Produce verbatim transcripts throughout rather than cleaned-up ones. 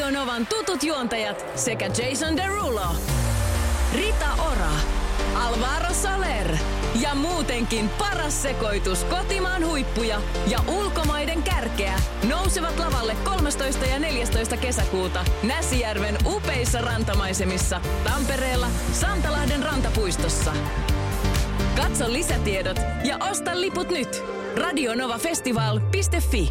Radio Novan tutut juontajat sekä Jason Derulo, Rita Ora, Alvaro Soler ja muutenkin paras sekoitus kotimaan huippuja ja ulkomaiden kärkeä nousevat lavalle kolmastoista ja neljästoista kesäkuuta Näsijärven upeissa rantamaisemissa Tampereella Santalahden rantapuistossa. Katso lisätiedot ja osta liput nyt. radionovafestival piste fi.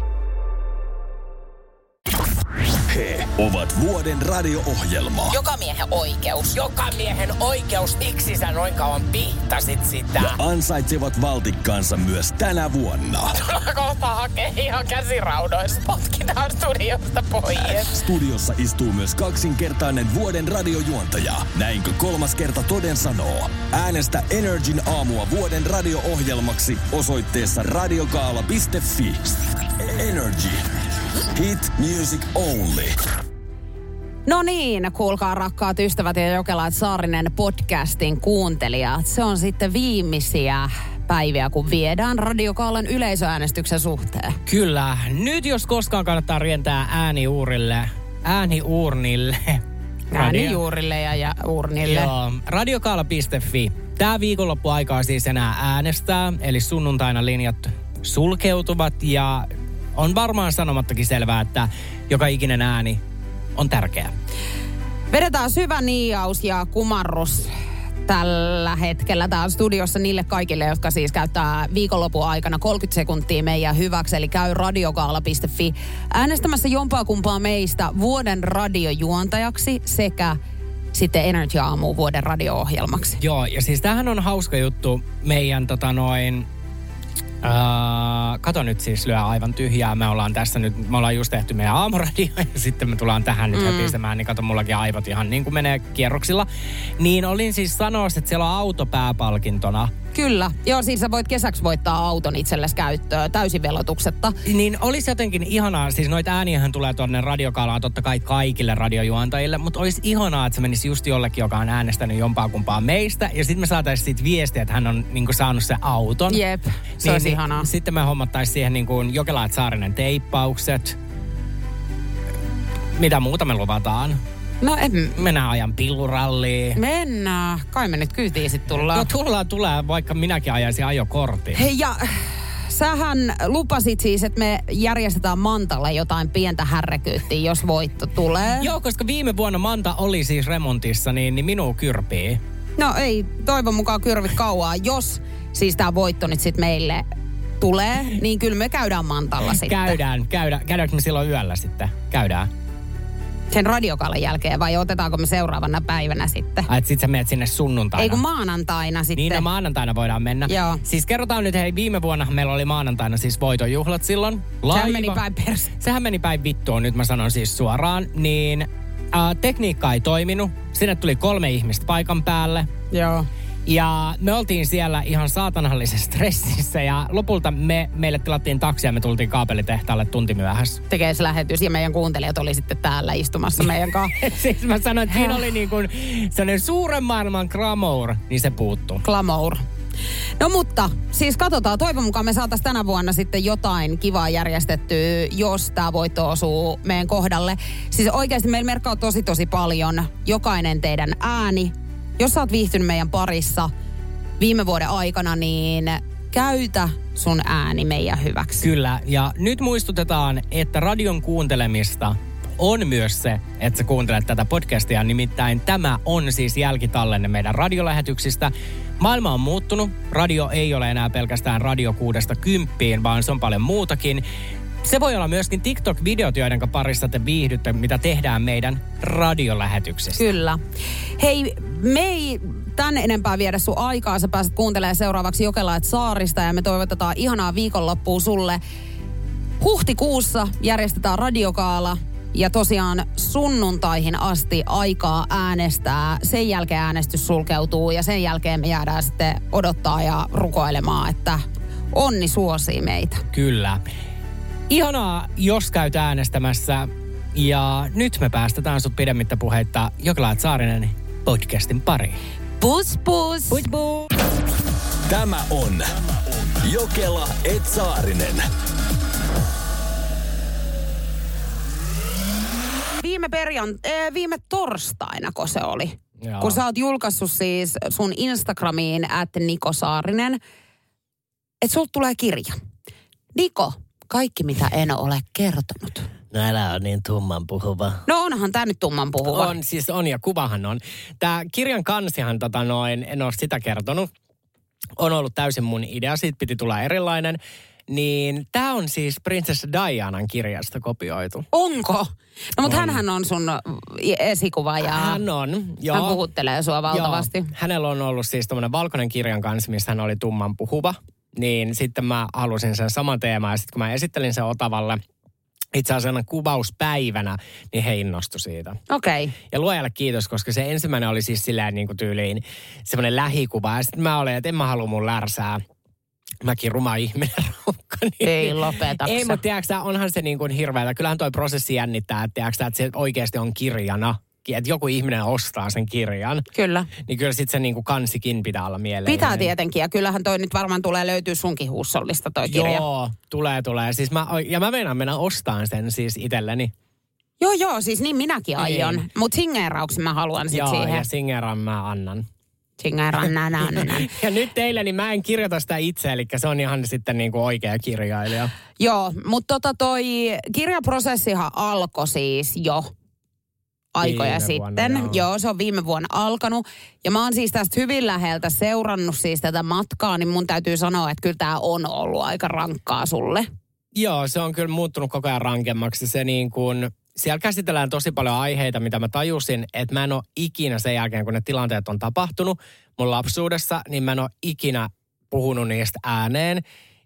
He ovat vuoden radio-ohjelma. Joka miehen oikeus. Joka miehen oikeus. Miksi sä noin kauan pihtasit sitä? Ja ansaitsevat valtikkaansa myös tänä vuonna. Kohta hakee ihan käsiraudoissa. Potkitaan studiosta pois. Studiossa istuu myös kaksinkertainen vuoden radiojuontaja. Näinkö kolmas kerta toden sanoo? Äänestä Energin aamua vuoden radio-ohjelmaksi osoitteessa radiogaala piste fi. Energy. Hit music only. No niin, kuulkaa rakkaat ystävät ja Jokelaat Saarinen podcastin kuuntelijat. Se on sitten viimeisiä päiviä, kun viedään Radiokaalan yleisöäänestyksen suhteen. Kyllä. Nyt jos koskaan kannattaa rientää ääniuurille, ääniuurnille. Äänijuurille ja, ja uurnille. Joo, radiogaala piste fi. Tää viikonloppuaikaa siis enää äänestää, eli sunnuntaina linjat sulkeutuvat ja on varmaan sanomattakin selvää, että joka ikinen ääni on tärkeä. Vedetään syvä niiaus ja kumarrus tällä hetkellä täällä studiossa niille kaikille, jotka siis käyttää viikonlopun aikana kolmekymmentä sekuntia meidän hyväksi. Eli käy radiogaala piste fi äänestämässä jompaa kumpaa meistä vuoden radiojuontajaksi sekä sitten Energy Aamu vuoden radio-ohjelmaksi. Joo, ja siis tämähän on hauska juttu meidän tota noin... Uh, kato nyt siis lyö aivan tyhjää. Me ollaan tässä nyt, me ollaan just tehty meidän aamuradio ja sitten me tullaan tähän nyt mm. höpisemään, niin kato mullakin aivot ihan niin kuin menee kierroksilla. Niin olin siis sanoa, että siellä on auto pääpalkintona. Kyllä. Joo, siis sä voit kesäksi voittaa auton itsellesi käyttöön täysin velotuksetta. Niin olisi jotenkin ihanaa, siis noita ääniähän tulee tuonne Radiogaalaan totta kai kaikille radiojuontajille, mutta olisi ihanaa, että se menisi just jollekin, joka on äänestänyt jompaa kumpaa meistä. Ja sitten me saataisiin siitä viestiä, että hän on niin kuin saanut se auton. Jep, se niin, olisi niin, ihanaa. Sitten me hommattaisiin siihen niin kuin Jokelaat Saarinen teippaukset. Mitä muuta me luvataan? No en... Mennään ajan pilluralliin. Mennään. Kai me nyt kyytiin sit tullaan. No tullaan, tulee, vaikka minäkin ajaisin ajokortin. Hei ja... Sähän lupasit siis, että me järjestetään Mantalle jotain pientä härräkyyttiä, jos voitto tulee. Joo, koska viime vuonna Manta oli siis remontissa, niin, niin minua kyrpii. No ei toivon mukaan kyrvi kauaa. Jos siis tää voitto nyt sit meille tulee, niin kyllä me käydään Mantalla sitten. Käydään, käydään. Käydäänkö me silloin yöllä sitten? Käydään. Sen Radiokaalan jälkeen vai otetaanko me seuraavana päivänä sitten? Ai, et sit sä menet sinne sunnuntaina. Ei kun maanantaina sitten. Niin, no maanantaina voidaan mennä. Joo. Siis kerrotaan nyt, hei, viime vuonna meillä oli maanantaina siis voitonjuhlat silloin. Laiva. Sehän meni päin perse. Sehän meni päin vittuun, nyt mä sanon siis suoraan. Niin äh, tekniikka ei toiminut. Sinne tuli kolme ihmistä paikan päälle. Joo. Ja me oltiin siellä ihan saatanallisessa stressissä ja lopulta me, meille tilattiin taksia ja me tultiin kaapelitehtaalle tunti myöhässä. Tekee se lähetys ja meidän kuuntelijat oli sitten täällä istumassa meidän kanssa. Siis mä sanoin, että siinä oli niin kuin sellainen suuren maailman glamour, niin se puuttuu. Glamour. No mutta, siis katsotaan. Toivon mukaan me saataisiin tänä vuonna sitten jotain kivaa järjestettyä, jos tämä voitto osuu meidän kohdalle. Siis oikeasti meillä merkkaa tosi tosi paljon jokainen teidän ääni. Jos sä oot viihtynyt meidän parissa viime vuoden aikana, niin käytä sun ääni meidän hyväksi. Kyllä, ja nyt muistutetaan, että radion kuuntelemista on myös se, että sä kuuntelet tätä podcastia. Nimittäin tämä on siis jälkitallenne meidän radiolähetyksistä. Maailma on muuttunut. Radio ei ole enää pelkästään radio kuudesta kymppiin, vaan se on paljon muutakin. Se voi olla myöskin TikTok-videot, joiden parissa te viihdytte, mitä tehdään meidän radiolähetyksistä. Kyllä. Hei, me ei tän enempää viedä sun aikaa. Sä pääset kuuntelemaan seuraavaksi Jokelaat Saarista ja me toivotetaan ihanaa viikonloppua sulle. Huhtikuussa järjestetään Radiogaala ja tosiaan sunnuntaihin asti aikaa äänestää. Sen jälkeen äänestys sulkeutuu ja sen jälkeen me jäädään sitten odottaa ja rukoilemaan, että onni suosii meitä. Kyllä. Ihanaa, jos käyt äänestämässä. Ja nyt me päästetään sut pidemmittä puheitta Jokelaat Saarinen podcastin pariin. Pus pus! Pus pus! Tämä on Jokela et Saarinen. viime, perjan, äh, viime torstaina, kun se oli. Joo. Kun sä oot julkaissut siis sun Instagramiin at Niko Saarinen, että sulta tulee kirja. Niko, kaikki mitä en ole kertonut. No älä on niin tumman puhuva. No onhan tää nyt tumman puhuva. On, siis on ja kuvahan on. Tää kirjan kansihan tota noin, en ole sitä kertonut. On ollut täysin mun idea, siitä piti tulla erilainen. Niin tää on siis prinsessa Dianan kirjasta kopioitu. Onko? No mutta On. hänhän on sun esikuva ja Hän on, joo. hän puhuttelee sua valtavasti. Joo. Hänellä on ollut siis tommonen valkoinen kirjan kanssa, missä hän oli tumman puhuva. Niin sitten mä halusin sen saman teeman ja sitten kun mä esittelin sen Otavalle itse asiassa kuvauspäivänä, niin he innostui siitä. Okei. Okay. Ja luojalle kiitos, koska se ensimmäinen oli siis silleen niin kuin tyyliin semmoinen lähikuva. Ja sitten mä olin, että en mä halua mun lärsää. Mäkin ruma ihminen raukka. Niin. Ei lopeta. Ei, mutta tiedätkö onhan se niin kuin hirveätä. Kyllähän toi prosessi jännittää, että tiedätkö että se oikeasti on kirjana. Että joku ihminen ostaa sen kirjan. Kyllä. Niin kyllä sitten se niin kuin kansikin pitää olla mieleen. Pitää tietenkin, ja kyllähän toi nyt varmaan tulee löytyy sunkin huussollista toi kirja. Joo, tulee, tulee. Siis mä, ja mä meinaan mennä ostaan sen siis itselleni. Joo, joo, siis niin minäkin aion. Niin. Mutta singeerauksen mä haluan sit Joo, siihen. ja singeran mä annan. Singeeran nän annan. Ja nyt teille, niin mä en kirjoita sitä itse, eli se on ihan sitten niin kuin oikea kirjailija. Joo, mutta tota toi kirjaprosessihan alkoi siis jo aikoja Viime sitten. vuonna, joo. joo, se on viime vuonna alkanut. Ja mä oon siis tästä hyvin läheltä seurannut siis tätä matkaa, niin mun täytyy sanoa, että kyllä tää on ollut aika rankkaa sulle. Joo, se on kyllä muuttunut koko ajan rankemmaksi. Se niin kuin, siellä käsitellään tosi paljon aiheita, mitä mä tajusin, että mä en ole ikinä sen jälkeen, kun ne tilanteet on tapahtunut mun lapsuudessa, niin mä en ole ikinä puhunut niistä ääneen.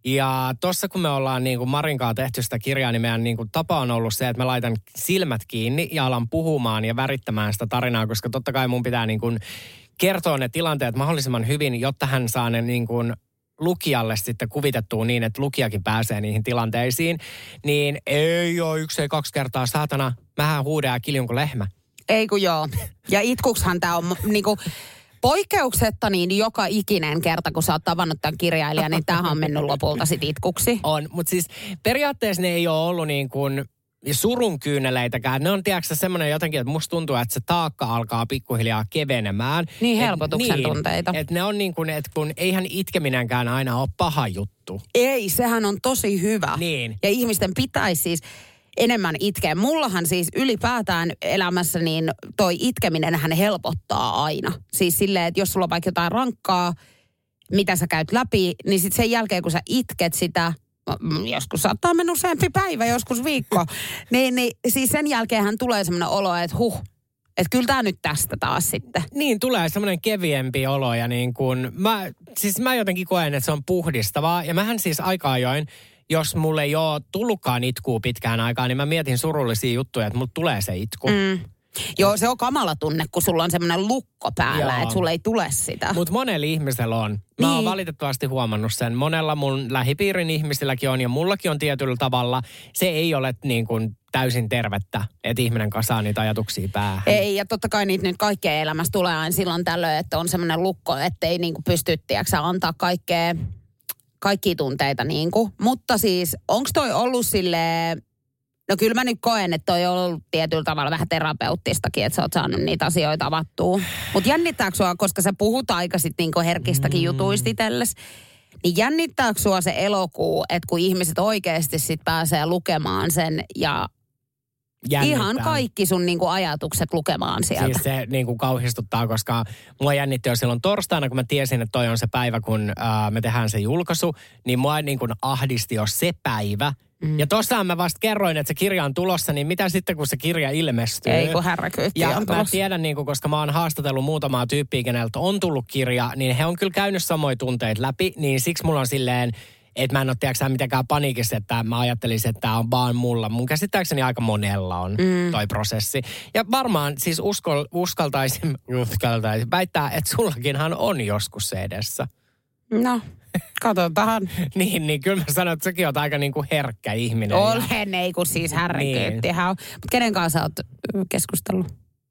Ja tossa kun me ollaan niin kuin Marinkaan tehty sitä kirjaa, niin meidän niin kuin tapa on ollut se, että mä laitan silmät kiinni ja alan puhumaan ja värittämään sitä tarinaa, koska totta kai mun pitää niin kuin kertoa ne tilanteet mahdollisimman hyvin, jotta hän saa ne niin kuin lukijalle sitten kuvitettua niin, että lukijakin pääsee niihin tilanteisiin. Niin ei ole yksi, ei kaksi kertaa, saatana, mähän huudan ja kiljun kuin lehmä. Ei kun joo. Ja itkuksihan tää on niinku poikkeuksetta niin joka ikinen kerta, kun sä oot tavannut tämän kirjailijan, niin tämähän on mennyt lopulta sit itkuksi. On, mutta siis periaatteessa ne ei ole ollut niin kuin surun kyyneleitäkään. Ne on, tiedätkö semmoinen jotenkin, että musta tuntuu, että se taakka alkaa pikkuhiljaa kevenemään. Niin, helpotuksen et, niin, tunteita. Että ne on niin kuin, että kun eihän itkeminenkään aina ole paha juttu. Ei, sehän on tosi hyvä. Niin. Ja ihmisten pitäisi siis enemmän itkeä. Mullahan siis ylipäätään elämässä niin toi itkeminen hän helpottaa aina. Siis silleen, että jos sulla on vaikka jotain rankkaa, mitä sä käyt läpi, niin sitten sen jälkeen kun sä itket sitä, joskus saattaa mennä useampi päivä, joskus viikko, niin, niin siis sen jälkeen tulee semmoinen olo, että huh, että kyllä tää nyt tästä taas sitten. Niin, tulee semmoinen keviempi olo ja niin kuin, mä, siis mä jotenkin koen, että se on puhdistavaa. Ja mähän siis aika ajoin, jos mulle ei ole tullutkaan itkuu pitkään aikaan, niin mä mietin surullisia juttuja, että mulle tulee se itku. Mm. Joo, se on kamala tunne, kun sulla on semmoinen lukko päällä, että sulla ei tule sitä. Mutta monella ihmisellä on. Mä niin. oon valitettavasti huomannut sen. Monella mun lähipiirin ihmisilläkin on ja mullakin on tietyllä tavalla. Se ei ole niin kuin täysin tervettä, että ihminen kasaa niitä ajatuksia päähän. Ei, ja totta kai niitä nyt kaikkea elämässä tulee aina silloin tällöin, että on semmoinen lukko, ettei niin kuin pysty, tiedätkö, antaa kaikkea, kaikkia tunteita niin kuin. Mutta siis, onko toi ollut silleen, no kyllä mä nyt koen, että toi on ollut tietyllä tavalla vähän terapeuttistakin, että sä oot saanut niitä asioita avattua. Mutta jännittääkö sua, koska sä puhut aika sit niinku herkistäkin mm. jutuista itsellesi, niin jännittääkö sua se elokuu, että kun ihmiset oikeasti sit pääsee lukemaan sen ja jännittää. Ihan kaikki sun niinku ajatukset lukemaan sieltä. Siis se niinku kauhistuttaa, koska mua jännitti jo silloin torstaina, kun mä tiesin, että toi on se päivä, kun ää, me tehdään se julkaisu, niin mua niinku ahdisti jo se päivä. Mm. Ja tossahan mä vasta kerroin, että se kirja on tulossa, niin mitä sitten, kun se kirja ilmestyy? Ei, kun härräkyytti on tulossa. Ja mä tiedän, niin kuin, koska mä oon haastatellut muutamaa tyyppiä, keneltä on tullut kirja, niin he on kyllä käynyt samoja tunteita läpi, niin siksi mulla on silleen, että mä en ole tiedäksä mitenkään paniikissa, että mä ajattelisin, että tää on vaan mulla. Mun käsittääkseni aika monella on mm. toi prosessi. Ja varmaan siis uskol, uskaltaisin, uskaltaisin väittää, että sullakinhan on joskus se edessä. No, katsotaan. niin, niin kyllä mä sanon, että säkin oot aika niinku herkkä ihminen. Olen, ei kun siis härräkyyttihän on. Mutta kenen kanssa oot keskustellut?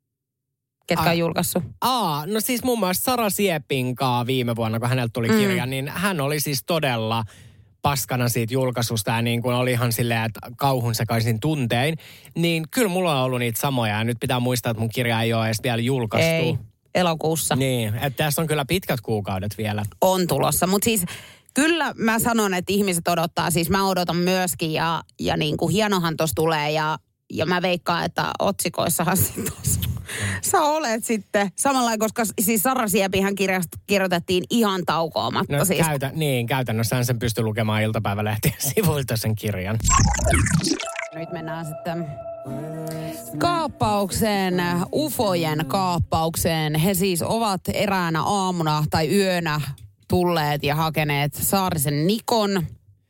Ketkä on julkaissut? Aa, no siis muun muassa Sara Siepinkaa viime vuonna, kun häneltä tuli kirja, mm. niin hän oli siis todella paskana siitä julkaisusta ja niin kuin oli ihan silleen, että kauhun sekaisin tuntein, niin kyllä mulla on ollut niitä samoja. Ja nyt pitää muistaa, että mun kirja ei ole edes vielä julkaistu. Ei, elokuussa. Niin, että tässä on kyllä pitkät kuukaudet vielä. On tulossa, mutta siis kyllä mä sanon, että ihmiset odottaa, siis mä odotan myöskin ja, ja niin kuin hienohan tossa tulee ja, ja mä veikkaan, että otsikoissahan sit sä olet sitten samalla, koska siis Sara Siepihän kirjasta kirjoitettiin ihan taukoamatta. No siis. käytä, niin, käytännössä sen pystyy lukemaan iltapäivälehtien sivuilta sen kirjan. Nyt mennään sitten kaappaukseen, ufojen kaappaukseen. He siis ovat eräänä aamuna tai yönä tulleet ja hakeneet Saarisen Nikon.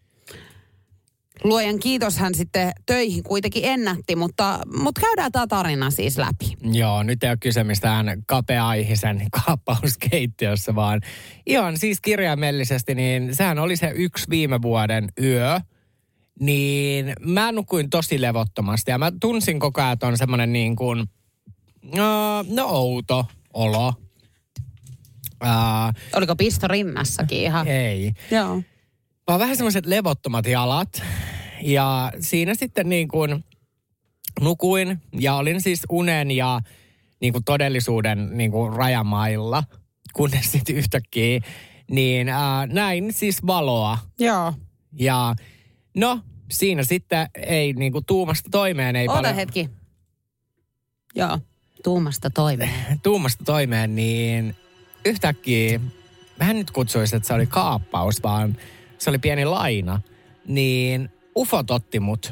Luojan kiitos, hän sitten töihin kuitenkin ennätti, mutta, mutta käydään tämä tarina siis läpi. Joo, nyt ei ole kyse mistään kapea-aihisen kaappauskeittiössä, vaan ihan siis kirjaimellisesti, niin sehän oli se yksi viime vuoden yö. Niin mä nukuin tosi levottomasti ja mä tunsin koko ajan, että on semmoinen niin kuin, uh, no outo olo. Uh, Oliko pisto rinnassakin ihan? Ei. Joo. Vaan vähän semmoiset levottomat jalat. Ja siinä sitten niin kuin nukuin ja olin siis unen ja niin kuin todellisuuden niin kuin rajamailla, kunnes sitten yhtäkkiä niin uh, näin siis valoa. Joo. Ja no, siinä sitten ei niin kuin tuumasta toimeen. Ei Ota paljon, hetki. Joo, tuumasta toimeen. Tuumasta toimeen, niin yhtäkkiä, mä en nyt kutsuisi, että se oli kaappaus, vaan se oli pieni laina. Niin ufot otti mut.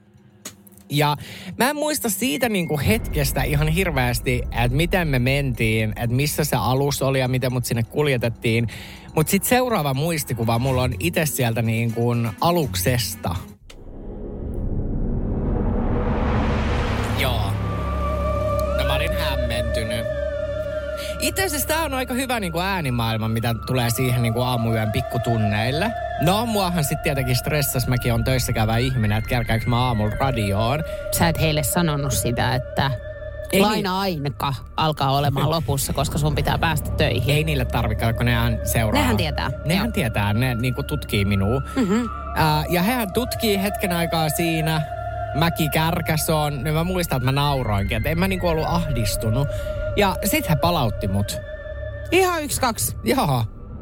Ja mä en muista siitä niin kuin hetkestä ihan hirveästi, että miten me mentiin, että missä se alus oli ja miten mut sinne kuljetettiin. Mutta sitten seuraava muistikuva mulla on itse sieltä niin kuin aluksesta. Joo. No mä olin hämmentynyt. Itse asiassa tää on aika hyvä niin kuin äänimaailma, mitä tulee siihen niin kuin aamuyön pikkutunneille. No, muahan sitten tietenkin stressas, mäkin on töissä käyvä ihminen, että kärkäänkö mä aamulla radioon. Sä et heille sanonut sitä, että ei laina-aika alkaa olemaan lopussa, koska sun pitää päästä töihin. Ei niille tarvitse, kun nehän seuraa. Nehän tietää. Nehän Joo. tietää, ne niin kuin tutkii minua. Mm-hmm. Äh, ja hehän tutkii hetken aikaa siinä. Mäki kärkäs on. Niin mä muistan, että mä nauroinkin, että en mä niin kuin ollut ahdistunut. Ja sit he palautti mut. Ihan yksi, kaksi. Joo.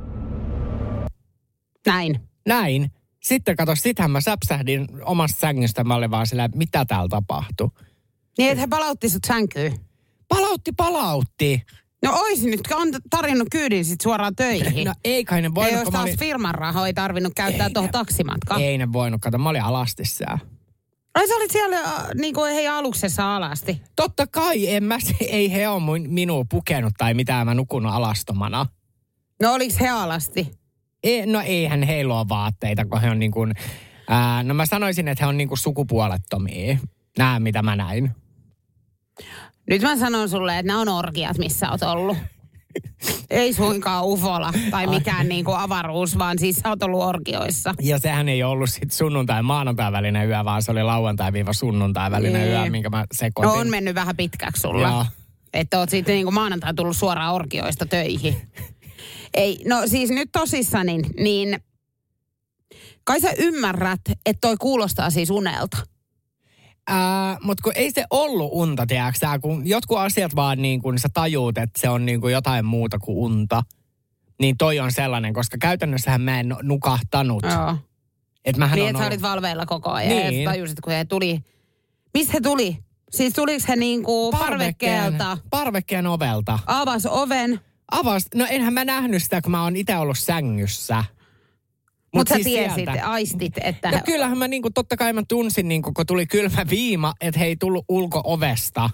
Näin. Näin. Sitten kato, sittenhän mä säpsähdin omasta sängystä. Mä olin vaan silleen, mitä täällä tapahtui. Niin, että he palautti sut sänkyyn. Palautti, palautti. No oisin nyt tarjonnut kyydin sit suoraan töihin. No ei kai ne voinut. Ei olisi taas olin... firman rahoja tarvinnut käyttää tuohon taksimatkaan. Ei ne voinut, kato, mä olin alastissään. Ai sä olit siellä äh, niin kuin heidän aluksessa alasti. Totta kai, en mä, ei he ole minua pukenut tai mitään, mä nukunut alastomana. No oliks he alasti? Ei, no eihän heillä ole vaatteita, kun he on niin kuin, ää, no mä sanoisin, että he on niin kuin sukupuolettomia. Nää, mitä mä näin. Nyt mä sanon sulle, että nämä on orgiat, missä oot ollut. Ei suinkaan ufola tai mikään niin kuin avaruus, vaan siis sä oot ollut orgioissa. Ja sehän ei ollut sit sunnuntai maanantai välinen yö, vaan se oli lauantai-sunnuntai välinen niin. yö, minkä mä sekoitin. No on mennyt vähän pitkäksi sulla. Joo. Että oot sitten niin kuin maanantai tullut suoraan orgioista töihin. Ei, no siis nyt tosissani, niin kai sä ymmärrät, että toi kuulostaa siis unelta. Äh, mutta kun ei se ollut unta, tiedätkö sä, kun jotkut asiat vaan niin kuin sä tajuut, että se on niin kuin jotain muuta kuin unta, niin toi on sellainen, koska käytännössähän mä en nukahtanut. Joo. Et mähän niin, on että sä ollut... olit valveilla koko ajan niin. ja sä tajusit, kun he tuli. Missä he tuli? Siis tuliko he niin kuin parvekkeelta? Parvekkeen ovelta. Avas oven. Avas, no enhän mä nähnyt sitä, kun mä oon itse ollut sängyssä. Mutta Mut sä siis tiesit, sieltä. aistit, että... No kyllähän mä niinku, totta kai mä tunsin, niinku, kun tuli kylmä viima, että he ei tullut ulko-ovesta.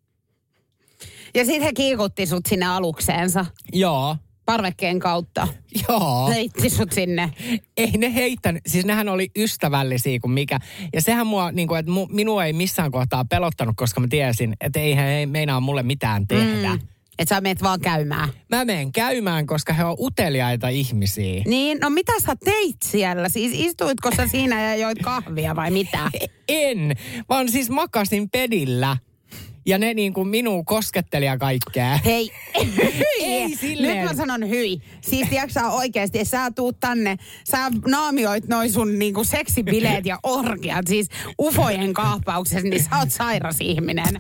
Ja sit he kiikutti sut sinne alukseensa. Joo. Parvekkeen kautta. Joo. Heitti sut sinne. Ei ne heittänyt, siis nehän oli ystävällisiä kuin mikä. Ja sehän mua, niinku, että mu, minua ei missään kohtaa pelottanut, koska mä tiesin, että eihän he meinaa mulle mitään tehdä. Mm. Että sä menet vaan käymään. Mä menen käymään, koska he on uteliaita ihmisiä. Niin, no mitä sä teit siellä? Siis istuitko sä siinä ja joit kahvia vai mitä? En, vaan siis makasin pedillä. ja ne niin kuin minua kosketteli ja kaikkea. Hei, Ei silleen. Nyt mä sanon hyi. Siis tiedätkö sä oikeesti, sä tuut tänne, sä naamioit noi sun niinku seksibileet ja orgiat, siis ufojen kaapauksessa, niin sä oot sairas ihminen.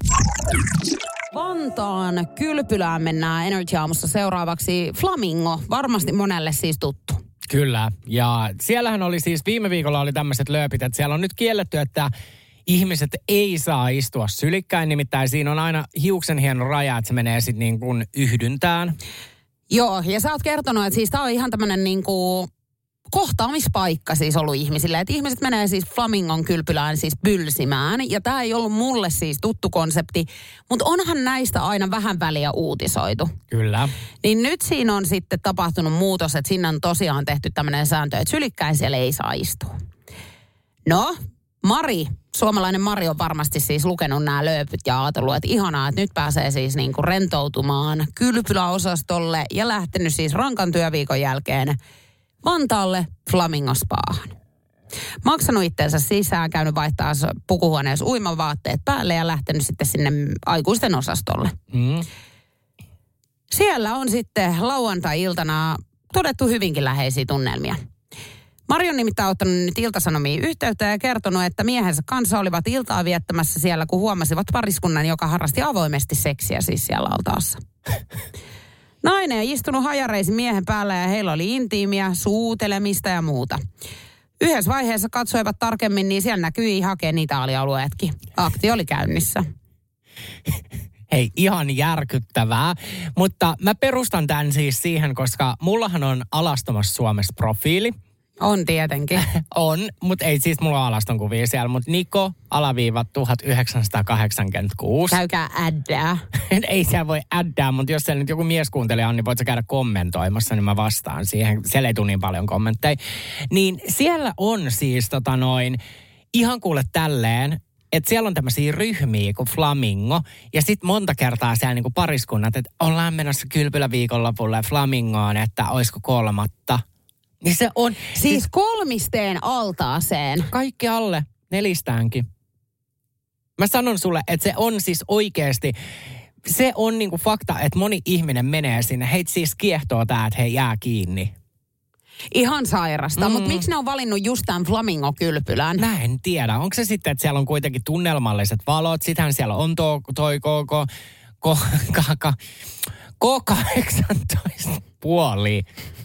Vantaan kylpylään mennään Energy Aamussa seuraavaksi. Flamingo, varmasti monelle siis tuttu. Kyllä, ja siellähän oli siis, viime viikolla oli tämmöiset lööpit, että siellä on nyt kielletty, että ihmiset ei saa istua sylikkäin, nimittäin siinä on aina hiuksen hieno raja, että se menee sitten niin kuin yhdyntään. Joo, ja sä oot kertonut, että siis tää on ihan tämmönen niinku kohtaamispaikka siis ollut ihmisille. Että ihmiset menee siis Flamingon kylpylään siis bylsimään. Ja tää ei ollut mulle siis tuttu konsepti, mutta onhan näistä aina vähän väliä uutisoitu. Kyllä. Niin nyt siinä on sitten tapahtunut muutos, että sinne on tosiaan tehty tämmöinen sääntö, että sylikkäin siellä ei saa istua. No, Mari, suomalainen Mari on varmasti siis lukenut nämä lööpyt ja ajatellut, että ihanaa, että nyt pääsee siis niinku rentoutumaan kylpyläosastolle ja lähtenyt siis rankan työviikon jälkeen Vantaalle Flamingo-spaahan. Maksanut itseensä sisään, käynyt vaihtaa pukuhuoneessa uimavaatteet päälle ja lähtenyt sitten sinne aikuisten osastolle. Mm. Siellä on sitten lauantai-iltana todettu hyvinkin läheisiä tunnelmia. Mari on nimittäin ottanut nyt Ilta-Sanomiin yhteyttä ja kertonut, että miehensä kanssa olivat iltaa viettämässä siellä, kun huomasivat pariskunnan, joka harrasti avoimesti seksiä siis siellä altaassa. Nainen on istunut hajareisin miehen päällä ja heillä oli intiimiä, suutelemista ja muuta. Yhdessä vaiheessa katsoivat tarkemmin, niin siellä näkyi hakea niitä alialueetkin. Akti oli käynnissä. Hei, ihan järkyttävää. Mutta mä perustan tämän siis siihen, koska mullahan on Alastomassa Suomessa profiili. On tietenkin. On, mutta ei siis mulla ole alaston kuvia siellä, mutta Niko, alaviiva tuhatyhdeksänsataakahdeksankymmentäkuusi. Käykää äddää. Ei siellä voi äddää, mutta jos siellä nyt joku mieskuuntelija on, niin voit sä käydä kommentoimassa, niin mä vastaan siihen. Siellä ei tule niin paljon kommentteja. Niin siellä on siis tota noin, ihan kuule tälleen, että siellä on tämmöisiä ryhmiä kuin Flamingo, ja sitten monta kertaa siellä niinku pariskunnat, että ollaan menossa kylpyläviikonlopulle Flamingoon, että olisiko kolmatta. Niin se on... Siis, siis kolmisteen altaaseen. Kaikki alle nelistäänkin. Mä sanon sulle, että se on siis oikeasti... Se on niinku fakta, että moni ihminen menee sinne. Heitä siis kiehtoo tää, että he jää kiinni. Ihan sairasta, mm. mutta miksi ne on valinnut just tämän Flamingo-kylpylän? Mä en tiedä. Onko se sitten, että siellä on kuitenkin tunnelmalliset valot? Sitähän siellä on tuo, toi koko... Ko, kaka, K kahdeksantoista puoli.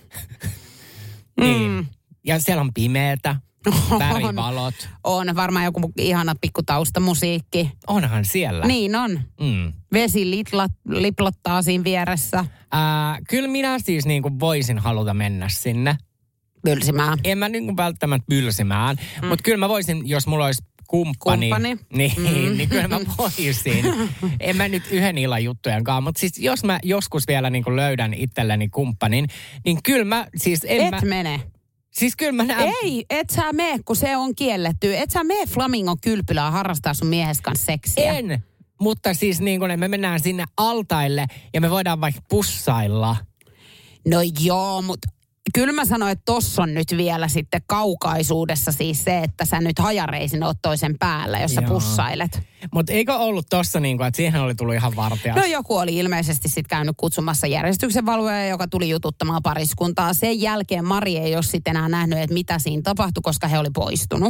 Niin. Mm. Ja siellä on pimeätä, värivalot. On, on varmaan joku ihana pikku taustamusiikki. Onhan siellä. Niin on. Mm. Vesi litlat, liplottaa siinä vieressä. Ää, kyllä minä siis niin kuin voisin haluta mennä sinne. Bylsimään. En mä niin kuin välttämättä bylsimään, mm. mutta kyllä mä voisin, jos mulla olisi kumppani, kumppani. Niin, mm. niin kyllä mä voisin. En mä nyt yhden illan juttujenkaan, mutta siis jos mä joskus vielä niin kuin löydän itselleni kumppanin, niin kyllä mä siis en Et mä... mene. Siis kyllä mä näen... Ei, et sä mene, kun se on kielletty. Et sä mene Flamingon kylpylään harrastaa sun miehes kanssa seksiä. En, mutta siis niin kuin me mennään sinne altaille ja me voidaan vaikka pussailla. No joo, mutta kyllä mä sanoin, että tossa on nyt vielä sitten kaukaisuudessa siis se, että sä nyt hajareisin oot toisen päällä, jos sä Joo. pussailet. Mutta eikö ollut tossa niin kuin, että siihen oli tullut ihan vartija? No joku oli ilmeisesti sitten käynyt kutsumassa järjestyksenvalvoja, joka tuli jututtamaan pariskuntaa. Sen jälkeen Mari ei ole sitten enää nähnyt, että mitä siinä tapahtui, koska he oli poistunut.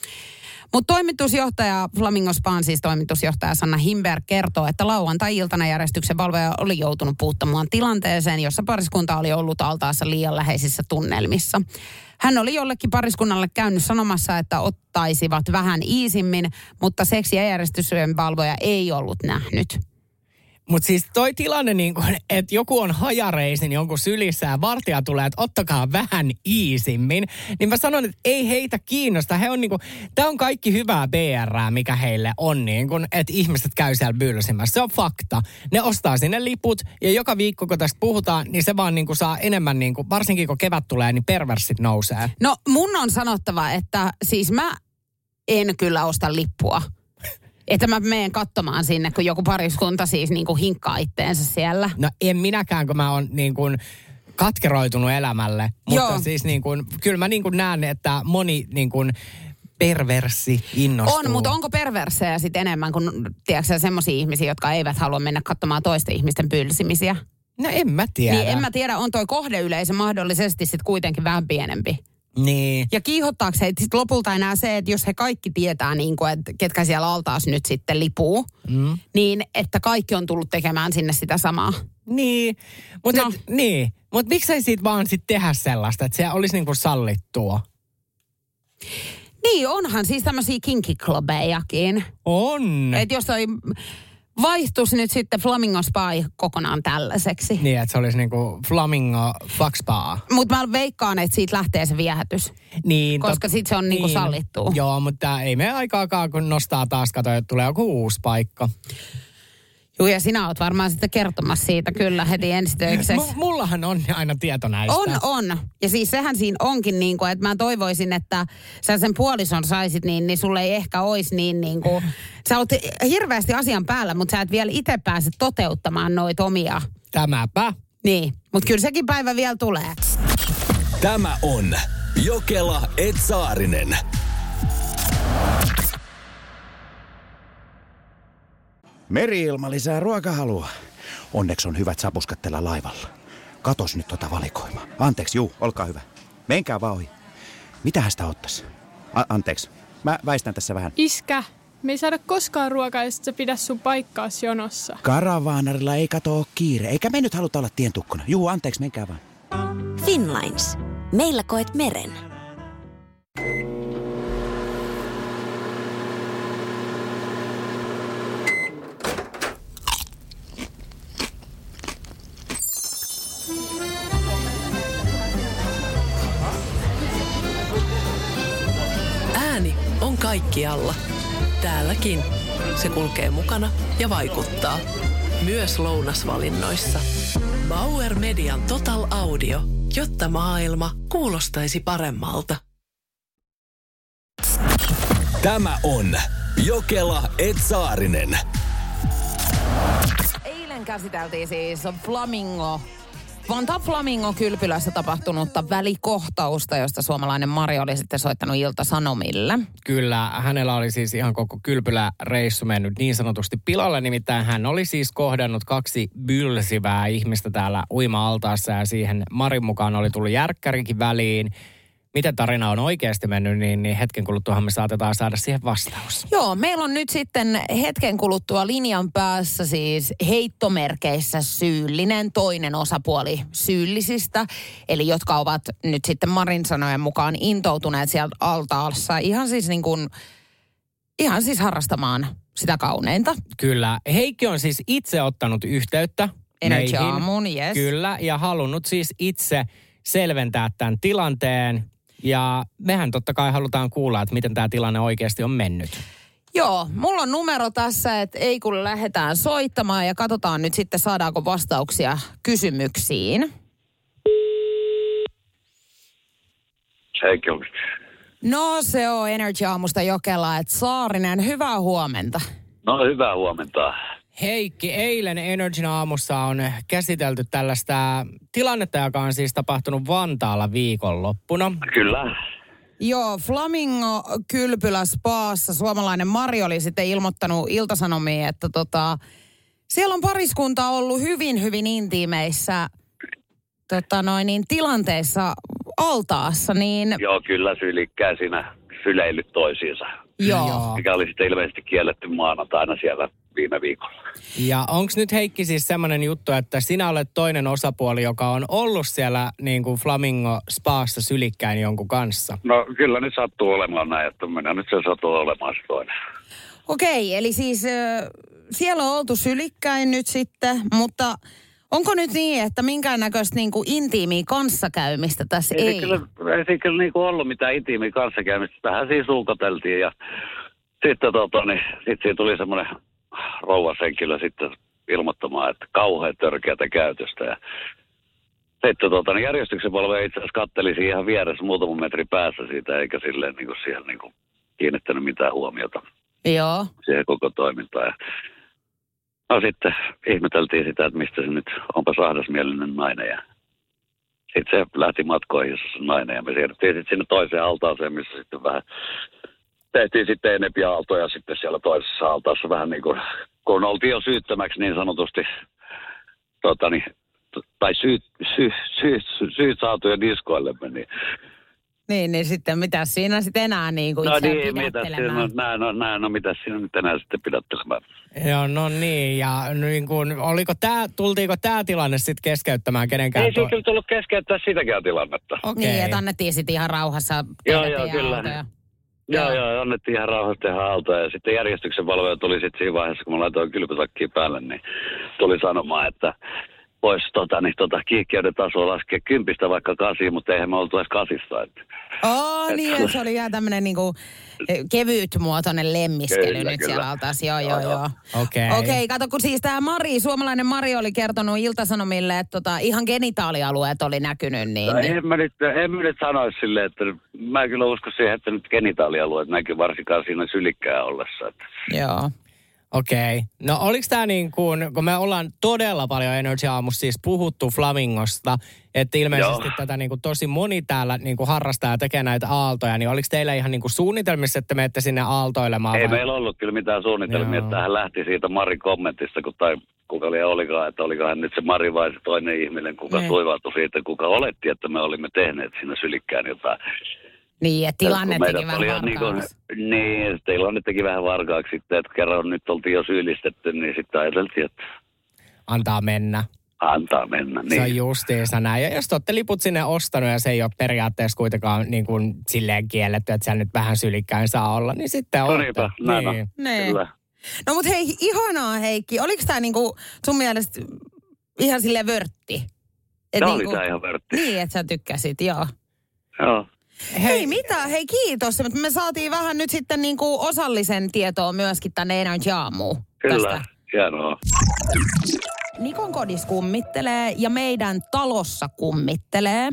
Mutta toimitusjohtaja, Flamingo Span siis toimitusjohtaja Sanna Himberg kertoo, että lauantai-iltana järjestyksen valvoja oli joutunut puuttumaan tilanteeseen, jossa pariskunta oli ollut altaassa liian läheisissä tunnelmissa. Hän oli jollekin pariskunnalle käynyt sanomassa, että ottaisivat vähän iisimmin, mutta seksi- ja järjestyksen valvoja ei ollut nähnyt. Mutta siis toi tilanne, niin kun, että joku on hajareisin jonkun sylissä ja vartija tulee, että ottakaa vähän iisimmin, niin mä sanon, että ei heitä kiinnosta. He on niin kun, tää on kaikki hyvää B R:ää, mikä heille on, niin kun, että ihmiset käy siellä bylsimässä. Se on fakta. Ne ostaa sinne liput ja joka viikko, kun tästä puhutaan, niin se vaan niin kun saa enemmän, niin kun, varsinkin kun kevät tulee, niin perversit nousee. No mun on sanottava, että siis mä en kyllä osta lippua. Että mä menen katsomaan sinne, kun joku pariskunta siis niin kuin hinkkaa itteensä siellä. No en minäkään, kun mä oon niin kuin katkeroitunut elämälle. Mutta Joo. siis niin kuin, kyllä mä niin kuin näen, että moni niin kuin B perverssi innostuu. On, mutta onko perversejä sitten enemmän kuin, tiedätkö, semmoisia ihmisiä, jotka eivät halua mennä katsomaan toisten ihmisten pylsimisiä? No en mä tiedä. Niin en mä tiedä, on toi kohdeyleisö mahdollisesti sitten kuitenkin vähän pienempi. Niin. Ja kiihottaako he sitten lopulta enää se, että jos he kaikki tietää, niin kuin, että ketkä siellä altaas nyt sitten lipuu, mm. niin että kaikki on tullut tekemään sinne sitä samaa. Niin, mutta no. niin. Mut miksei siitä vaan sitten tehdä sellaista, että se olisi niinku sallittua? Niin, onhan siis tämmöisiä kinky-klubejakin. On. Että jos toi vaihtuisi nyt sitten Flamingo Spa kokonaan tällaiseksi. Niin, että se olisi niinku Flamingo Fuck Spa. Mutta mä veikkaan, että siitä lähtee se viehätys. Niin. Koska sitten se on niinku niin. sallittua. Joo, mutta ei mene aikaakaan, kun nostaa taas katoa, että tulee joku uusi paikka. Joo, ja sinä oot varmaan sitten kertomassa siitä kyllä heti ensitöiksessä. M- mullahan on aina tieto näistä. On, on. Ja siis sehän siinä onkin niin kuin, että mä toivoisin, että sä sen puolison saisit, niin, niin sulle ei ehkä olisi niin niin kuin, sä oot hirveästi asian päällä, mutta sä et vielä itse pääse toteuttamaan noita omia. Tämäpä. Niin, mutta kyllä sekin päivä vielä tulee. Tämä on Jokela et Saarinen. Meri-ilma lisää ruokahalua. Onneksi on hyvät sapuskat tällä laivalla. Katos nyt tota valikoimaa. Anteeksi, juu, olkaa hyvä. Menkää vaan ohi. Mitähän sitä ottais? A- anteeksi, mä väistän tässä vähän. Iskä, me ei saada koskaan ruokaa, jos sä pidä sun paikkaas jonossa. Karavaanarilla ei kato oo kiire, eikä me nyt haluta olla tientukkona. Juu, anteeksi, menkää vaan. Finnlines. Meillä koet meren. Ääni on kaikkialla. Täälläkin. Se kulkee mukana ja vaikuttaa. Myös lounasvalinnoissa. Bauer Median Total Audio, jotta maailma kuulostaisi paremmalta. Tämä on Jokela et Saarinen. Eilen käsiteltiin siis Flamingo, Vantaan Flamingo-kylpylässä tapahtunutta välikohtausta, josta suomalainen Mari oli sitten soittanut Ilta-Sanomille. Kyllä, hänellä oli siis ihan koko kylpyläreissu mennyt niin sanotusti pilalle. Nimittäin hän oli siis kohdannut kaksi bylsivää ihmistä täällä uima-altaassa ja siihen Marin mukaan oli tullut järkkärikin väliin. Miten tarina on oikeasti mennyt, niin, niin hetken kuluttuahan me saatetaan saada siihen vastaus. Joo, meillä on nyt sitten hetken kuluttua linjan päässä siis heittomerkeissä syyllinen, toinen osapuoli syyllisistä. Eli jotka ovat nyt sitten Marin sanojen mukaan intoutuneet sieltä altaassa ihan siis niin kuin, ihan siis harrastamaan sitä kauneinta. Kyllä, Heikki on siis itse ottanut yhteyttä Energy meihin. Aamun, yes. Kyllä, ja halunnut siis itse selventää tämän tilanteen. Ja mehän totta kai halutaan kuulla, että miten tämä tilanne oikeasti on mennyt. Joo, mulla on numero tässä, että ei kun lähdetään soittamaan ja katsotaan nyt sitten saadaanko vastauksia kysymyksiin. Heikki. No se on Energy Aamusta Jokela, että Saarinen, hyvää huomenta. No hyvää huomenta. Heikki, eilen Energyn aamussa on käsitelty tällaista tilannetta, joka on siis tapahtunut Vantaalla viikonloppuna. Kyllä. Joo, Flamingo kylpylä spaassa suomalainen Mari oli sitten ilmoittanut Ilta-Sanomiin, että tota, siellä on pariskunta ollut hyvin, hyvin intiimeissä tota noin, niin, tilanteissa altaassa. Niin... Joo, kyllä sylikkää siinä syleillyt toisiinsa. Joo. Mikä oli sitten ilmeisesti kielletty maanantaina siellä viime viikolla. Ja onko nyt Heikki siis semmoinen juttu, että sinä olet toinen osapuoli, joka on ollut siellä niin kuin Flamingo Spaassa sylikkäin jonkun kanssa? No kyllä nyt sattuu olemaan näin, että minä nyt se sattuu olemaan se toinen. Okei, eli siis äh, siellä on oltu sylikkäin nyt sitten, mutta onko nyt niin, että minkäännäköistä niin kuin intiimiä kanssakäymistä tässä ei? Ei, kyllä, ei siinä kyllä niin kuin ollut mitään intiimiä kanssakäymistä. Vähän siis ulkoteltiin ja sitten tota, niin, sit siinä tuli semmoinen rouvashenkilö sitten ilmoittamaan, että kauhean törkeätä käytöstä. Ja sitten tota, niin järjestyksen palveluja itse asiassa katteli ihan vieressä muutaman metrin päässä siitä, eikä silleen niin kuin siihen niin kuin kiinnittänyt mitään huomiota. Joo. Siihen koko toimintaan. Ja no sitten ihmeteltiin sitä, että mistä se nyt onpa sahdasmielinen nainen. Ja sitten se lähti matkoihin se nainen ja me siirryttiin sitten sinne toiseen altaaseen, missä sitten vähän tehtiin sitten enempiä aaltoja sitten siellä toisessa aaltaassa vähän niin kuin, kun oltiin jo syyttömäksi niin sanotusti, tota niin, tai syyt, sy, sy, sy, syyt saatu jo diskoillemme, niin Niin, niin sitten mitä siinä sitten enää niin kuin no itseään niin, mitä siinä, no, näin, no, näin, no mitä siinä nyt enää sitten pidättelemään. Joo, no niin, ja niin kuin, oliko tää, tultiinko tämä tilanne sitten keskeyttämään kenenkään? Ei siinä kyllä tullut keskeyttää sitäkään tilannetta. Okay. Niin, että annettiin sitten ihan rauhassa joo, joo, kyllä. Aaltoja. Joo, joo, joo, annettiin ihan rauhassa tehdä aaltoja. Ja sitten järjestyksen valvoja tuli sitten siinä vaiheessa, kun mä laitoin kylpytakkiin päälle, niin tuli sanomaan, että voisi tota, niin, tota, kiihkeyden tasoa laskea kympistä vaikka kasiin, mutta eihän me oltu edes kasissa. Että. Oh, et, niin, se oli ihan tämmöinen niinku kevytmuotoinen lemmiskely kyllä, nyt kyllä. Siellä altaas. Joo, joo, joo. joo. Okei. Okay. Okei, okay, kato, kun siis tämä Mari, suomalainen Mari oli kertonut Ilta-Sanomille, että tota, ihan genitaalialueet oli näkynyt. Niin, no, en, mä nyt, en mä nyt sanoisi silleen, että mä kyllä usko siihen, että nyt genitaalialueet näkyy varsinkaan siinä sylikkää ollessa. Että. Joo. Okei. Okay. No oliko tämä niin kuin, kun me ollaan todella paljon Energy Aamussa siis puhuttu flamingosta, että ilmeisesti Joo. tätä niin kuin tosi moni täällä niin kuin harrastaa ja tekee näitä aaltoja, niin oliko teillä ihan niin kuin suunnitelmissa, että menette sinne aaltoilemaan? Ei vai? meillä ollut kyllä mitään suunnitelmia, Joo. että hän lähti siitä Marin kommentista, kun tai kuka oli olikaan, että oliko hän nyt se Mari vai se toinen ihminen, kuka ne. Suivautui siitä, kuka oletti, että me olimme tehneet siinä sylikkään jotain. Niin, että tilanne teki vähän varkaaksi. Niin, niin tilanne teki vähän varkaaksi sitten, että kerran nyt oltiin jo syyllistetty, niin sitten ajateltiin, että antaa mennä. Antaa mennä, niin. Se on justiinsa näin. Ja jos te olette liput sinne ostanut ja se ei ole periaatteessa kuitenkaan niin kuin silleen kielletty, että siellä nyt vähän sylikkäin saa olla, niin sitten olette. Niinpä, näin on. Niin. Kyllä. No mut hei, ihanaa Heikki. Oliko tää niinku sun mielestä ihan silleen vörtti? Tämä niinku, oli tää ihan vörtti. Niin, että sä tykkäsit, joo. Joo. Hei, hei mitä? Hei kiitos. Me saatiin vähän nyt sitten niinku osallisen tietoa myöskin tänne Energy Aamuun. Kyllä, hienoa. Nikon kodissa kummittelee ja meidän talossa kummittelee.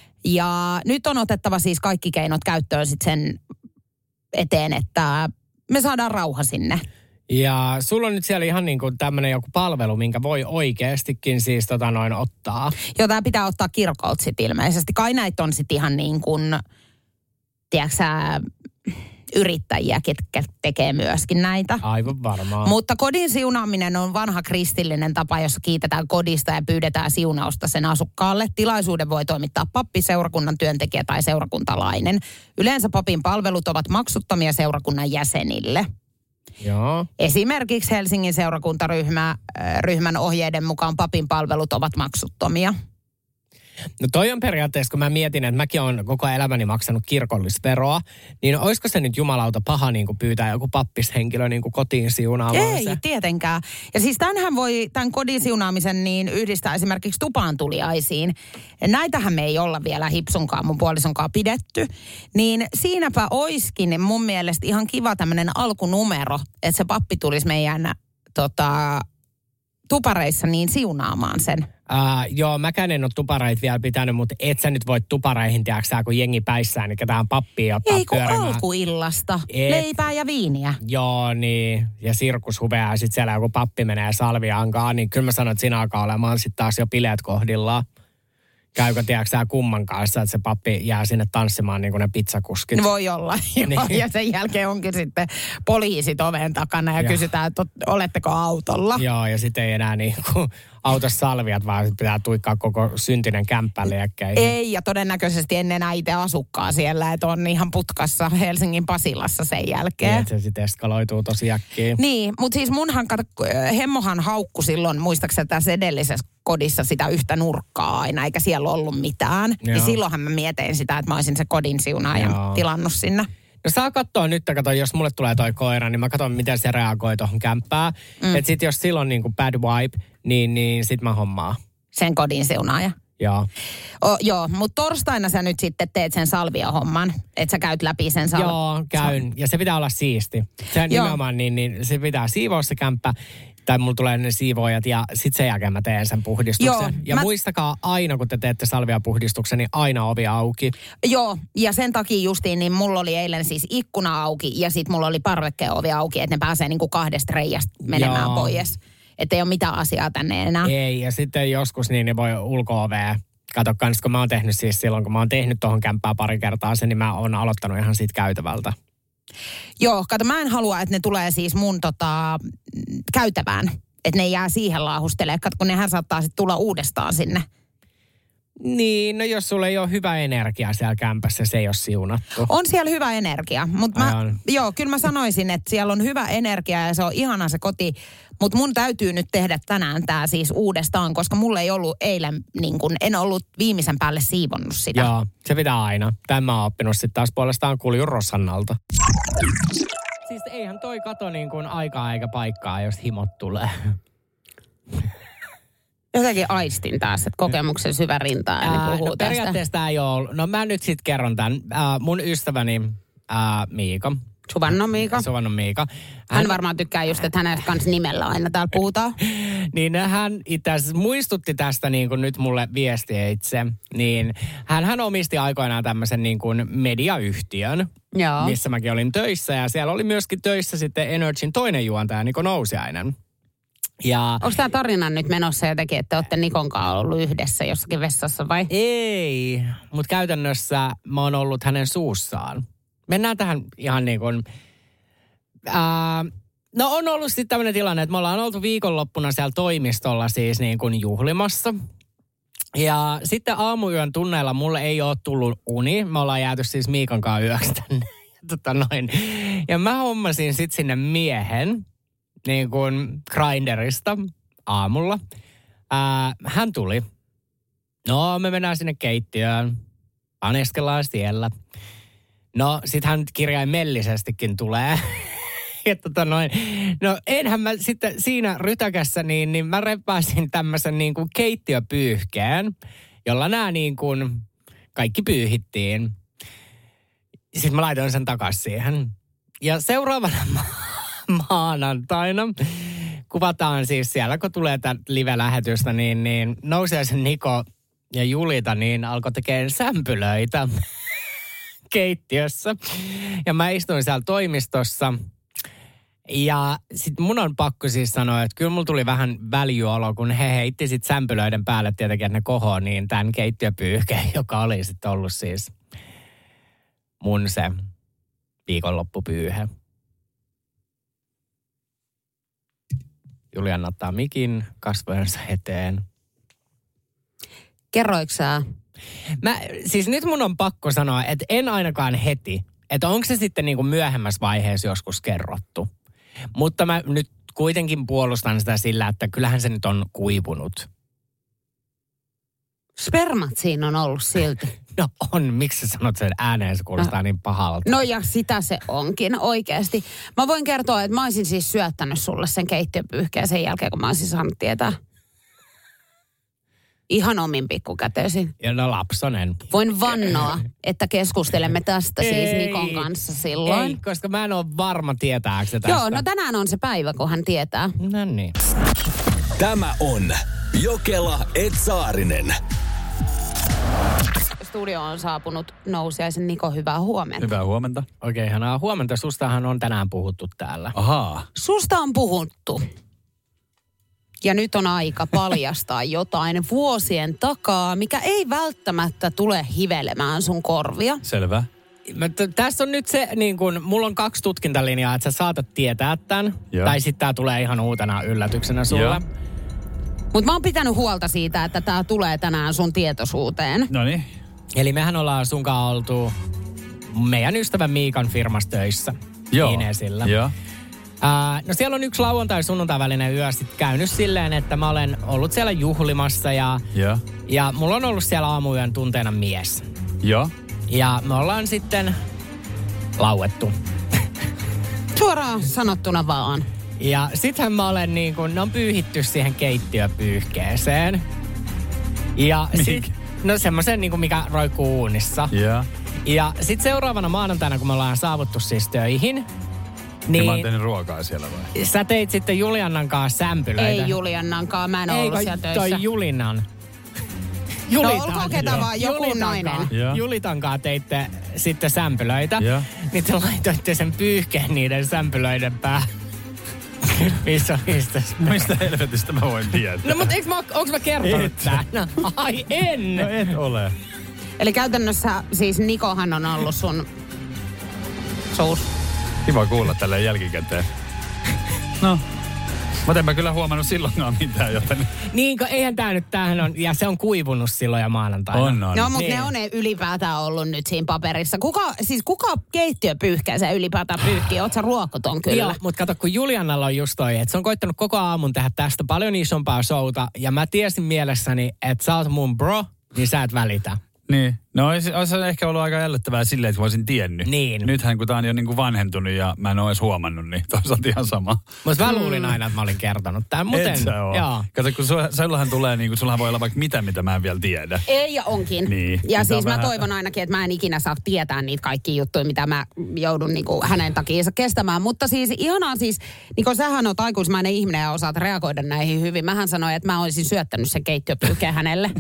Ja nyt on otettava siis kaikki keinot käyttöön sit sen eteen, että me saadaan rauha sinne. Ja sulla on nyt siellä ihan niin kuin tämmöinen joku palvelu, minkä voi oikeastikin siis tota noin ottaa. Joo, tämä pitää ottaa kirkolta sit ilmeisesti. Kai näitä on sit ihan niin kuin, tiedätkö sä, yrittäjiä, ketkä tekee myöskin näitä. Aivan varmaan. Mutta kodin siunaaminen on vanha kristillinen tapa, jossa kiitetään kodista ja pyydetään siunausta sen asukkaalle. Tilaisuuden voi toimittaa pappi, seurakunnan työntekijä tai seurakuntalainen. Yleensä papin palvelut ovat maksuttomia seurakunnan jäsenille. Joo. Esimerkiksi Helsingin seurakuntaryhmän ohjeiden mukaan papin palvelut ovat maksuttomia. No toi on periaatteessa, kun mä mietin, että mäkin olen koko elämäni maksanut kirkollisveroa, niin olisiko se nyt jumalauta paha niin kuin pyytää joku pappishenkilö niin kuin kotiin siunaamaan Ei, se? tietenkään. Ja siis tämänhän voi, tämän kodin siunaamisen niin yhdistää esimerkiksi tupaan tuliaisiin. Näitähän me ei olla vielä hipsunkaan mun puolisonkaan pidetty. Niin siinäpä oiskin mun mielestä ihan kiva tämmöinen alkunumero, että se pappi tulisi meidän tota, tupareissa niin siunaamaan sen. Uh, joo, mäkään en ole tupareita vielä pitänyt, mutta et sä nyt voit tupareihin, tiedäksä, kun jengi päissään, niin ketään pappia ottaa Ei kun pyörimään. Alkuillasta, et, leipää ja viiniä. Joo, niin, ja sirkushuvea, ja sitten siellä joku pappi menee salviankaan, niin kyllä mä sanon, että siinä alkaa olemaan sitten taas jo bileet kohdillaan. Käykö, tiedäksä, kumman kanssa, että se pappi jää sinne tanssimaan niin kuin ne pizzakuskit. Voi olla, joo. Niin. Ja sen jälkeen onkin sitten poliisit oven takana ja, ja. kysytään, että oletteko autolla. Joo, ja sitten ei enää niin kuin autossa salviat, vaan pitää tuikkaa koko syntinen kämppä liekkeihin. Ei, ja todennäköisesti en enää itse asukkaa siellä, että on ihan putkassa Helsingin Pasilassa sen jälkeen. Niin, että se sitten eskaloituu tosi äkkiä. Niin, mutta siis munhan, kato, hemmohan haukku silloin, muistaakseni tässä edellisessä kodissa sitä yhtä nurkkaa aina, eikä siellä ollut mitään. Joo. Niin silloinhan mä mietin sitä, että mä olisin se kodin siunaajan Joo. tilannut sinne. No saa katsoa nyt, kato, jos mulle tulee toi koira, niin mä katson, miten se reagoi tuohon kämppään. Mm. Että sit jos silloin niin kuin bad vibe, niin, niin sit mä hommaan. Sen kodin siunaaja. Joo. O, joo, mutta torstaina sä nyt sitten teet sen salvia-homman, että sä käyt läpi sen salvia. Joo, käyn. Ja se pitää olla siisti. Se on nimenomaan niin, niin se pitää siivoa se kämppä. Tai mulla tulee ne siivoojat ja sit sen jälkeen mä teen sen puhdistuksen. Joo, ja mä... muistakaa aina, kun te teette salviapuhdistuksen, niin aina ovi auki. Joo, ja sen takia justiin, niin mulla oli eilen siis ikkuna auki ja sit mulla oli parvekkeen ovi auki, että ne pääsee niinku kahdesta reiästä menemään Joo. pois. Että ei ole mitään asiaa tänne enää. Ei, ja sitten joskus niin, niin voi ulko-ovea. Kato kans, kun mä oon tehnyt siis silloin, kun mä oon tehnyt tohon kämppään pari kertaa sen, niin mä oon aloittanut ihan siitä käytävältä. Joo, kato, mä en halua, että ne tulee siis mun tota, käytävään. Että ne jää siihen laahustelemaan. Kato, kun nehän saattaa sitten tulla uudestaan sinne. Niin, no jos sulla ei ole hyvä energia siellä kämpässä, se ei ole siunattu. On siellä hyvä energia, mutta mä, joo, kyllä mä sanoisin, että siellä on hyvä energia ja se on ihana se koti. Mutta mun täytyy nyt tehdä tänään tää siis uudestaan, koska mulla ei ollut eilen, niin kun, en ollut viimeisen päälle siivonnut sitä. Joo, se pitää aina. Tämä on oppinut sitten taas puolestaan Kuljun Rossannalta. Siis eihän toi kato niin kuin aikaa eikä paikkaa, jos himot tulee. Jotenkin aistin taas, että kokemuksen syvä rinta ääni puhuu no, tästä. periaatteessa tämä ei ole. No mä nyt sitten kerron tämän. Äh, mun ystäväni äh, Miika. Suvanno Miika. Suvanno Miika. Hän, hän varmaan tykkää just, että hänen kanssa nimellä aina täällä puhutaan. Niin hän itse asiassa muistutti tästä niin kuin nyt mulle viestiä itse. Niin hän, hän omisti aikoinaan tämmöisen niin kuin mediayhtiön, Joo. missä mäkin olin töissä. Ja siellä oli myöskin töissä sitten Energyn toinen juontaja, Niko Nousiainen. Ja onko tämä tarina nyt menossa jotenkin, että olette Nikon kanssa ollut yhdessä jossakin vessassa vai? Ei, mutta käytännössä mä oon ollut hänen suussaan. Mennään tähän ihan niin kuin, ää, no on ollut sitten tämmöinen tilanne, että me ollaan oltu viikonloppuna siellä toimistolla siis niin kuin juhlimassa. Ja sitten aamuyön tunneilla mulle ei ole tullut uni. Me ollaan jääty siis Miikan kanssa yöksi tänne. tota noin. Ja mä hommasin sitten sinne miehen. Niin kuin Grindrista aamulla. Ää, hän tuli. No, me mennään sinne keittiöön. Aneskellaan siellä. No, sit hän kirjaimellisestikin tulee. ja tota noin. No, enhän mä sitten siinä rytäkässä, niin, niin mä repäsin tämmöisen niin kuin keittiöpyyhkeen, jolla nämä niin kuin kaikki pyyhittiin. Sitten mä laitoin sen takaisin siihen. Ja seuraavana maanantaina kuvataan siis siellä, kun tulee tätä live-lähetystä, niin, niin Nousiaisen Niko ja Julita niin alkoi tekemään sämpylöitä keittiössä. Ja mä istuin siellä toimistossa. Ja sit mun on pakko siis sanoa, että kyllä mulla tuli vähän väljyolo, kun he heitti sit sämpylöiden päälle tietenkin, että ne kohoo, niin tämän keittiöpyyhkeen, joka oli sitten ollut siis mun se viikonloppupyyhe. Julianna ottaa mikin kasvojensa eteen. Kerroiko sä? Mä, siis nyt mun on pakko sanoa, että en ainakaan heti. Että onko se sitten niin kuin myöhemmässä vaiheessa joskus kerrottu. Mutta mä nyt kuitenkin puolustan sitä sillä, että kyllähän se nyt on kuivunut. Spermat siinä on ollut silti. No on, miksi sä sanot sen ääneen, se kuulostaa no. niin pahalta. No ja sitä se onkin oikeasti. Mä voin kertoa, että mä olisin siis syöttänyt sulle sen keittiöpyyhkeen sen jälkeen, kun mä olisin saanut tietää. Ihan omin pikkukätöisin. Ja no lapsonen. Voin vannoa, että keskustelemme tästä ei, siis Nikon kanssa silloin. Ei, koska mä en ole varma tietääkö se tästä. Joo, no tänään on se päivä, kun hän tietää. No niin. Tämä on Jokela et Saarinen. Studio on saapunut Nousiaisen Niko, hyvää huomenta. Hyvää huomenta. Oikein okay, ihanaa huomenta. Sustahan on tänään puhuttu täällä. Ahaa. Susta on puhuttu. Ja nyt on aika paljastaa jotain vuosien takaa, mikä ei välttämättä tule hivelemään sun korvia. Selvä. T- tässä on nyt se, niin kun, mulla on kaksi tutkintalinjaa, että sä saatat tietää tämän. Joo. Tai sitten tää tulee ihan uutena yllätyksenä sulle. Mutta mä oon pitänyt huolta siitä, että tää tulee tänään sun tietoisuuteen. Noniin. Eli mehän ollaan sunkaan oltu meidän ystävän Miikan firmassa töissä. Joo. Inesillä. Joo. Uh, no siellä on yksi lauantai-sunnuntai välinen yö sitten käynyt silleen, että mä olen ollut siellä juhlimassa ja, ja. ja mulla on ollut siellä aamuyön tunteena mies. Joo. Ja me ollaan sitten lauettu. Suoraan sanottuna vaan. Ja sittenhän mä olen niin kuin, ne on pyyhitty siihen keittiöpyyhkeeseen. Ja sit, no semmoisen niin kuin mikä roikkuu uunissa. Joo. Ja sit seuraavana maanantaina, kun me ollaan saavuttu siis töihin, niin mä oon tehnyt ruokaa siellä vai? Sä teit sitten Juliannan kanssa sämpylöitä. Ei Juliannan kanssa, mä en ollut Ei, siellä töissä. Toi Julinan. Julitan. No olkoon ketä vaan, joku Julitan nainen. Ka, Julitan kanssa teitte sitten sämpylöitä. Ja. Niin te laitoitte sen pyyhkeen niiden sämpylöiden päähän. Missä mistä? Mistä helvetistä mä voin tietää? No mutta eikö mä, onks mä kertonut et. tää? No, ai en! No et ole. Eli käytännössä siis Nikohan on ollut sun suus. Kiva kuulla tälleen jälkikäteen. No. Mutta en mä kyllä huomannut silloinkaan mitään, joten... Niin, eihän tää nyt, tämähän on, ja se on kuivunut silloin ja maanantaina. On, on. No, mutta niin. ne on ylipäätään ollut nyt siinä paperissa. Kuka, siis kuka keittiöpyyhkää se ylipäätään pyyhkii? Oot sä ruokoton kyllä? Joo, mutta kato, kun Juliannalla on just toi, että se on koittanut koko aamun tehdä tästä paljon isompaa showta, ja mä tiesin mielessäni, että sä oot mun bro, niin sä et välitä. Niin. No olisi, olisi ehkä ollut aika ällöttävää silleen, että mä olisin tiennyt. Niin. Nythän kun tää on jo niin kuin vanhentunut ja mä en ole edes huomannut, niin toisaalta ihan sama. Mutta mä luulin aina, että mä olin kertonut tämän. Muten, et sä oo. Joo. Kato, kun sullahan tulee, niin kuin, sullahan voi olla vaikka mitä, mitä mä en vielä tiedä. Ei ja onkin. Niin. Ja Mitä siis mä vähän... toivon ainakin, että mä en ikinä saa tietää niitä kaikkia juttuja, mitä mä joudun niinku hänen takiinsa kestämään. Mutta siis ihanaa siis, niin kun sähän oot aikuismainen ihminen ja osaat reagoida näihin hyvin. Mähän sanoin, että mä olisin syöttänyt sen keittiöpyyhkeen hänelle.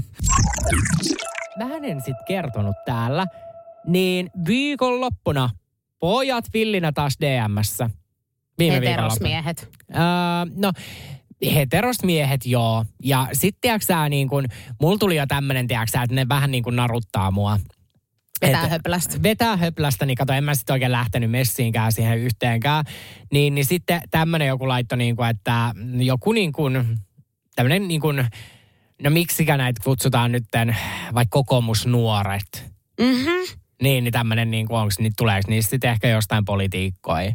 Mä en sit kertonut täällä, niin viikonloppuna pojat villinä taas D M:ssä. Viime Heterosmiehet. Öö, no, heterosmiehet joo. Ja sit tiiäksä niin kun, mulla tuli jo tämmönen tiiäksä, että ne vähän niin kuin naruttaa mua. Vetää Et, höplästä. Vetää höplästä, niin kato, en mä sit oikein lähtenyt messiinkään siihen yhteenkään. Niin, niin sitten tämmönen joku laitto niin kuin, että joku niin kuin, tämmönen niin kuin, no miksikä näitä kutsutaan nytten, vaikka kokoomusnuoret. Mhm. Niin, niin tämmönen niin kuin, onko niitä, tuleeko niistä sitten ehkä jostain politiikkoja?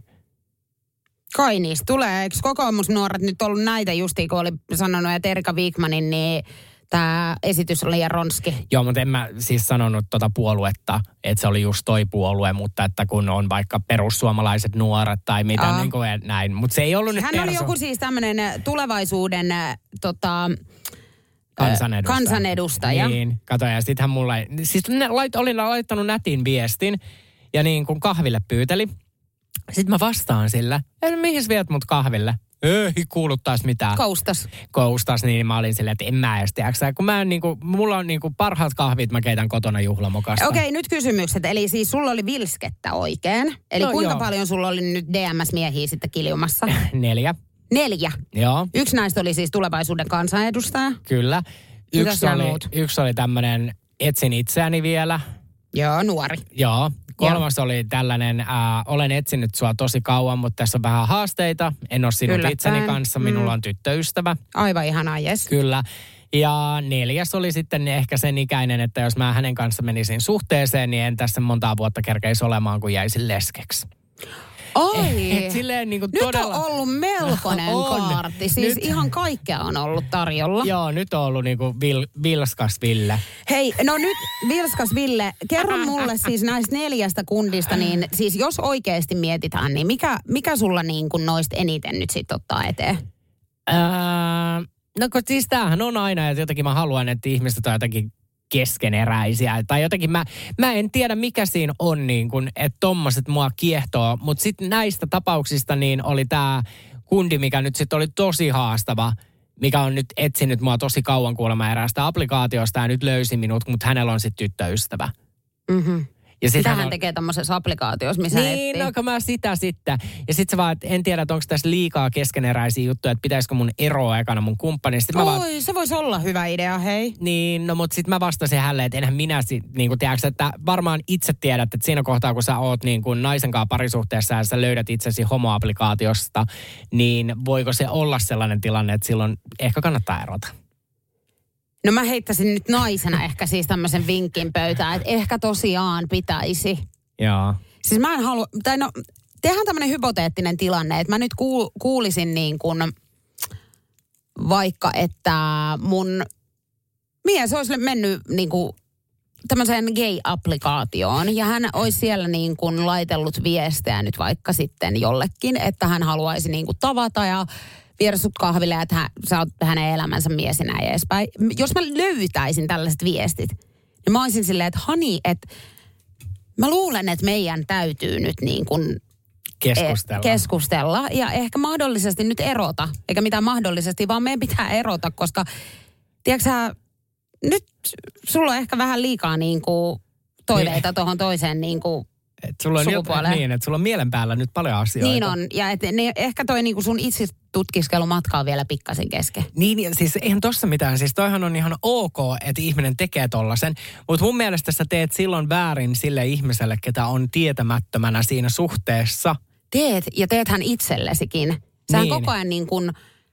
Kai niistä tulee. Eikö kokoomusnuoret nyt ollut näitä justiin, kun oli sanonut, että Erika Wigmanin, niin tämä esitys oli liian ronski. Joo, mutta en mä siis sanonut tota puoluetta, että se oli just toi puolue, mutta että kun on vaikka perussuomalaiset nuoret tai mitä Aa. niin kuin näin. Mutta se ei ollut nyt Hän perso. oli joku siis tämmöinen tulevaisuuden tota, Kansanedustaja. kansanedustaja. Niin, kato ja sit hän mulle, siis ne lait, olin laittanut nätin viestin ja niin kun kahville pyyteli. Sitten mä vastaan sillä, että mihin viet mut kahville? Ei kuulu taas mitään. Koustas. Koustas, niin mä olin silleen, että en mä edes tiedäksä. Kun mä en niinku, mulla on niinku parhaat kahvit, mä keitän kotona juhlamokasta. Okei, nyt kysymykset. Eli siis sulla oli vilskettä oikein. Eli No, kuinka joo. paljon sulla oli nyt D M S-miehiä sitten kiljumassa? Neljä. Neljä. Joo. Yksi näistä oli siis tulevaisuuden kansanedustaja. Kyllä. Mitäs Yksi nämä oli, muut? yksi oli tämmönen, etsin itseäni vielä. Joo, nuori. Joo. Kolmas Joo. oli tällainen, äh, olen etsinyt sua tosi kauan, mutta tässä on vähän haasteita. En ole sinut Yllättäen. itseni kanssa, minulla Mm. on tyttöystävä. Aivan ihanaa, jes. Kyllä. Ja neljäs oli sitten ehkä sen ikäinen, että jos mä hänen kanssa menisin suhteeseen, niin en tässä montaa vuotta kerkeisi olemaan, kun jäisin leskeksi. Oi, Et silleen niin kuin nyt todella... on ollut melkoinen On. kaarti. Siis Nyt- ihan kaikkea on ollut tarjolla. Joo, nyt on ollut niin kuin vil, vilskas Ville. Hei, no nyt Vilskas Ville, kerro mulle siis näistä neljästä kundista, niin siis jos oikeasti mietitään, niin mikä, mikä sulla niin kuin noista eniten nyt sitten ottaa eteen? Öö, no kun siis tämähän on aina, että jotenkin mä haluan, että ihmiset on jotenkin keskeneräisiä. Tai jotenkin mä, mä en tiedä mikä siinä on niin kuin, että tommoset mua kiehtoo. Mutta sitten näistä tapauksista niin oli tämä kundi, mikä nyt sitten oli tosi haastava, mikä on nyt etsinyt mua tosi kauan kuulemma eräästä applikaatiosta ja nyt löysi minut, mutta hänellä on sitten tyttöystävä. Mhm. Ja sit Mitä hän hän on- tekee tämmöisessä applikaatiossa, missä Niin, etsii? no kun mä sitä sitten. Ja sit sä vaan, että en tiedä, että onko tässä liikaa keskeneräisiä juttuja, että pitäisikö mun eroa ekana mun kumppanista. Mä vaan, Oi, se voisi olla hyvä idea, hei. niin, no mutta sit mä vastasin hänelle, että enhän minä sit, niin kuin tiedätkö, että varmaan itse tiedät, että siinä kohtaa, kun sä oot niin kuin naisen kanssa parisuhteessa ja sä löydät itsesi homoapplikaatiosta, niin voiko se olla sellainen tilanne, että silloin ehkä kannattaa erota? No mä heittäisin nyt naisena ehkä siis tämmöisen vinkin pöytään, että ehkä tosiaan pitäisi. Joo. Siis mä en halua, tai no, tehdään tämmöinen hypoteettinen tilanne, että mä nyt kuul, kuulisin niin kuin vaikka, että mun mies olisi mennyt niin kuin tämmöiseen gay-applikaatioon ja hän olisi siellä niin kuin laitellut viestejä nyt vaikka sitten jollekin, että hän haluaisi niin kuin tavata ja viedä sut kahville, että hän, sä oot hänen elämänsä mies ja näin edespäin. Jos mä löytäisin tällaiset viestit, niin mä olisin silleen, että hani, että mä luulen, että meidän täytyy nyt niin kuin Keskustella. keskustella ja ehkä mahdollisesti nyt erota. Eikä mitään mahdollisesti, vaan meidän pitää erota, koska tiedätkö sä, nyt sulla on ehkä vähän liikaa niin kuin toiveita Niin. tuohon toiseen niin kuin Et sulla on sukupuoleen. jotain, niin, että sulla on mielen päällä nyt paljon asioita. Niin on, ja et ne, ehkä toi niinku sun itse tutkiskelumatka on vielä pikkasen kesken. Niin, ja siis eihän tossa mitään. Siis toihan on ihan ok, että ihminen tekee tollasen. Mutta mun mielestä sä teet silloin väärin sille ihmiselle, ketä on tietämättömänä siinä suhteessa. teet, ja teethän itsellesikin. Sähän niin. koko ajan niin kuin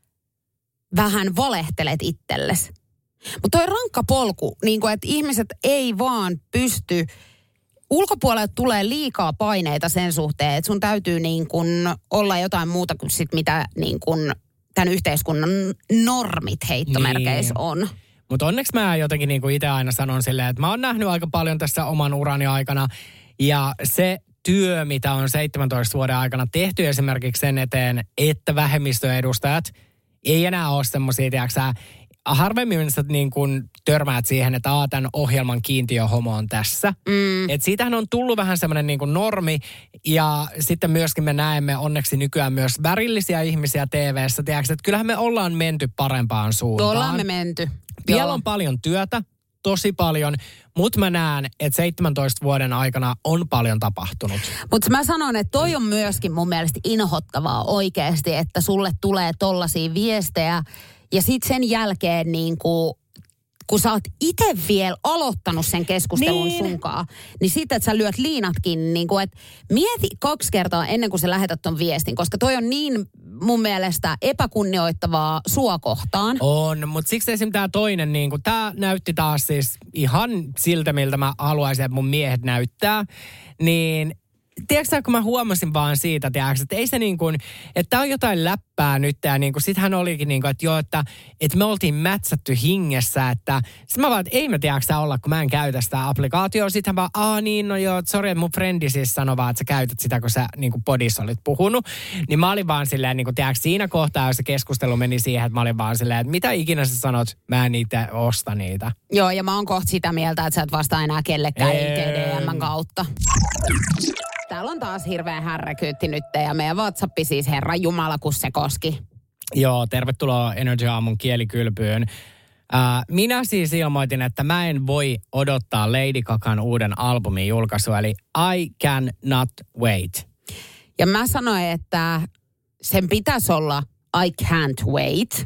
vähän valehtelet itsellesi. Mutta toi rankka polku, niin kuin, että ihmiset ei vaan pysty, ulkopuolelta tulee liikaa paineita sen suhteen, että sun täytyy niin kuin olla jotain muuta kuin sit, mitä niin kuin tämän yhteiskunnan normit heittomerkeissä niin. on. Mutta onneksi mä jotenkin niin kuin itse aina sanon silleen, että mä oon nähnyt aika paljon tässä oman urani aikana. Ja se työ, mitä on seitsemäntoista vuoden aikana tehty esimerkiksi sen eteen, että vähemmistöedustajat ei enää ole semmoisia, tiedätkö harvemmin sä niin kuin törmäät siihen, että Aa, tämän ohjelman kiintiöhomo on tässä. Mm. Että siitähän on tullut vähän semmoinen niin kuin normi. Ja sitten myöskin me näemme onneksi nykyään myös värillisiä ihmisiä T V:ssä. Tiedätkö, että kyllähän me ollaan menty parempaan suuntaan. Ollaan me menty. Vielä Joo. on paljon työtä, tosi paljon, mutta mä näen, että seitsemäntoista vuoden aikana on paljon tapahtunut. Mutta mä sanon, että toi on myöskin mun mielestä inhottavaa oikeasti, että sulle tulee tollaisia viestejä ja sit sen jälkeen niin kuin, kun sä oot itse vielä aloittanut sen keskustelun niin. sunkaan, niin sitten, että sä lyöt liinatkin, niin kuin, että mieti kaksi kertaa ennen kuin sä lähetät ton viestin, koska toi on niin mun mielestä epäkunnioittavaa sua kohtaan. On, mutta siksi esimerkiksi tämä toinen, niin kuin, tämä näytti taas siis ihan siltä, miltä mä haluaisin, että mun miehet näyttää, niin tiedätkö, kun mä huomasin vaan siitä, tiedätkö, että ei se niin kuin, että tää on jotain läppää nyt, ja niin kuin, sit hän olikin niin kuin, että joo, että, että me oltiin mätsätty hingessä, että sit mä vaan, että ei mä tiedätkö olla, kun mä en käytä sitä applikaatioa, sit hän vaan, aa niin, no joo, sori, että mun frendi siis sanoi vaan, että sä käytät sitä, kun sä niin kuin podissa olit puhunut, niin mä olin vaan silleen, niin kuin, tiedätkö, siinä kohtaa, jos se keskustelu meni siihen, että mä olin vaan silleen, että mitä ikinä sä sanot, mä en niitä osta niitä. Joo, ja mä oon kohta sitä mieltä, että sä et vastaa enää kellekään I G D M:n kautta. Täällä on taas hirveä härräkyytti nyt ja meidän WhatsApp siis Herra Jumala, kun se koski. Joo, tervetuloa Energy Aamun kielikylpyyn. Äh, minä siis ilmoitin, että mä en voi odottaa Lady Gagan uuden albumin julkaisua, eli I can not wait. Ja mä sanoin, että sen pitäisi olla I can't wait.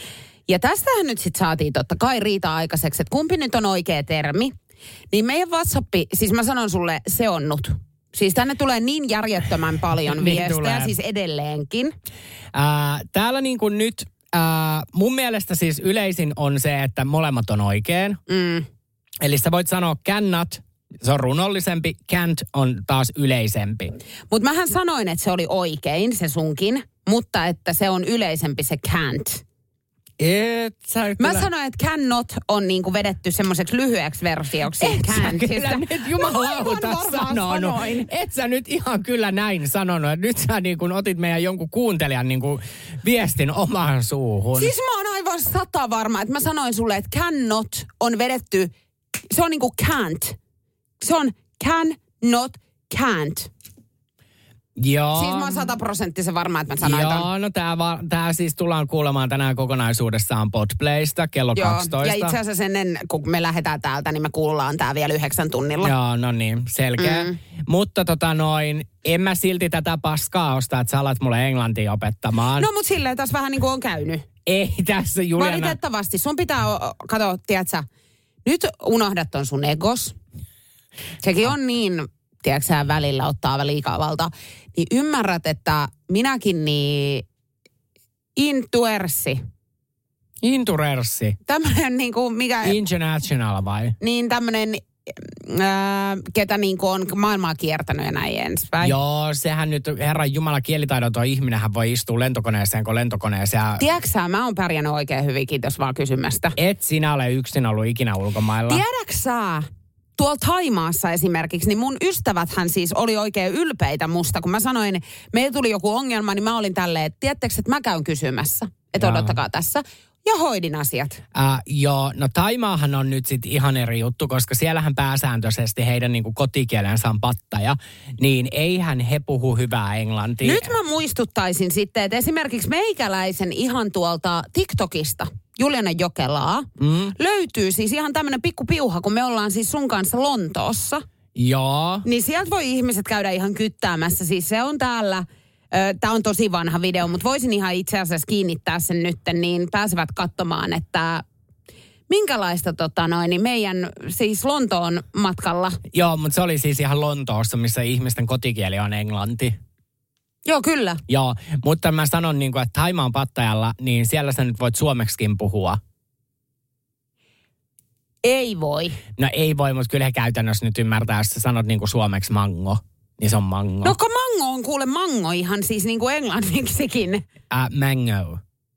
Ja tästähän nyt sitten saatiin totta kai riita aikaiseksi, että kumpi nyt on oikea termi. Niin meidän WhatsApp, siis mä sanon sulle, se on nut. Siis tänne tulee niin järjettömän paljon niin viestejä, tulee. siis edelleenkin. Äh, täällä niin kuin nyt, äh, mun mielestä siis yleisin on se, että molemmat on oikein. Mm. Eli sä voit sanoa cannot, se on runollisempi, can't on taas yleisempi. Mutta mähän sanoin, että se oli oikein, se sunkin, mutta että se on yleisempi se can't. Et sä Mä kyllä... sanoin, että cannot on niinku vedetty semmoiseksi lyhyeksi versioksi. Et sä can't. kyllä nyt jumalauta sanonut. Et sä nyt ihan kyllä näin sanonut. Nyt sä niin kun otit meidän jonkun kuuntelijan niin kun viestin omaan suuhun. Siis mä oon aivan sata varma, että mä sanoin sulle, että cannot on vedetty, se on niinku can't. Se on can, not, can't. Joo. Siis mä oon sataprosenttisen varma, että mä sanoin Joo, ton. no tää, va, tää siis tullaan kuulemaan tänään kokonaisuudessaan Podplaysta kello Joo, kaksitoista. ja itse asiassa ennen kun me lähdetään täältä, niin me kuullaan tää vielä yhdeksän tunnilla. Joo, no niin, selkeä. Mm. Mutta tota noin, en mä silti tätä paskaa osta, että sä alat mulle englantia opettamaan. No mut silleen tässä vähän niin kuin on käynyt. Ei tässä, Juliana. Valitettavasti. Sun pitää, kato, tiedätkö, nyt unohdat ton sun egos. Sekin on niin, tiedätkö sä, välillä ottaa liikaa valtaa. Niin ymmärrät, että minäkin niin intuerssi. Intuerssi? Tämmönen niinku, mikä... International vai? Niin tämmönen, äh, ketä niinku on maailmaa kiertänyt ja näin ensin. Joo, sehän nyt, Herran Jumala, kielitaidoton ihminenhän voi istua lentokoneeseen kuin lentokoneeseen. Tiedätkö sä, mä oon pärjännyt oikein hyvin, kiitos vaan kysymästä. Et sinä ole yksin ollut ikinä ulkomailla. Tiedätkö sä? Tuolla Thaimaassa esimerkiksi, niin mun ystäväthän siis oli oikein ylpeitä musta, kun mä sanoin, meillä tuli joku ongelma, niin mä olin tälleen, että tiedättekö, että mä käyn kysymässä, että odottakaa tässä. Ja hoidin asiat. Äh, joo, no Taimaahan on nyt sitten ihan eri juttu, koska siellähän pääsääntöisesti heidän niinku kotikielensä on pattaja, niin eihän he puhu hyvää englantia. Nyt mä muistuttaisin sitten, että esimerkiksi meikäläisen ihan tuolta TikTokista, Juliana Jokelaa, mm. löytyy siis ihan tämmöinen pikku piuha, kun me ollaan siis sun kanssa Lontoossa. Joo. Niin sieltä voi ihmiset käydä ihan kyttäämässä. Siis se on täällä, tämä on tosi vanha video, mutta voisin ihan itse asiassa kiinnittää sen nyt, niin pääsevät katsomaan, että minkälaista tota noin, niin meidän siis Lontoon matkalla. Joo, mutta se oli siis ihan Lontoossa, missä ihmisten kotikieli on englanti. Joo, kyllä. Joo, mutta mä sanon, niin kuin, että Thaimaan Pattajalla, niin siellä sä nyt voit suomeksikin puhua. Ei voi. No ei voi, mutta kyllä he käytännössä nyt ymmärtää, jos sä sanot niin kuin suomeksi mango, niin se on mango. No kun mango on kuule mango ihan siis niin kuin englanniksikin. Uh, mango.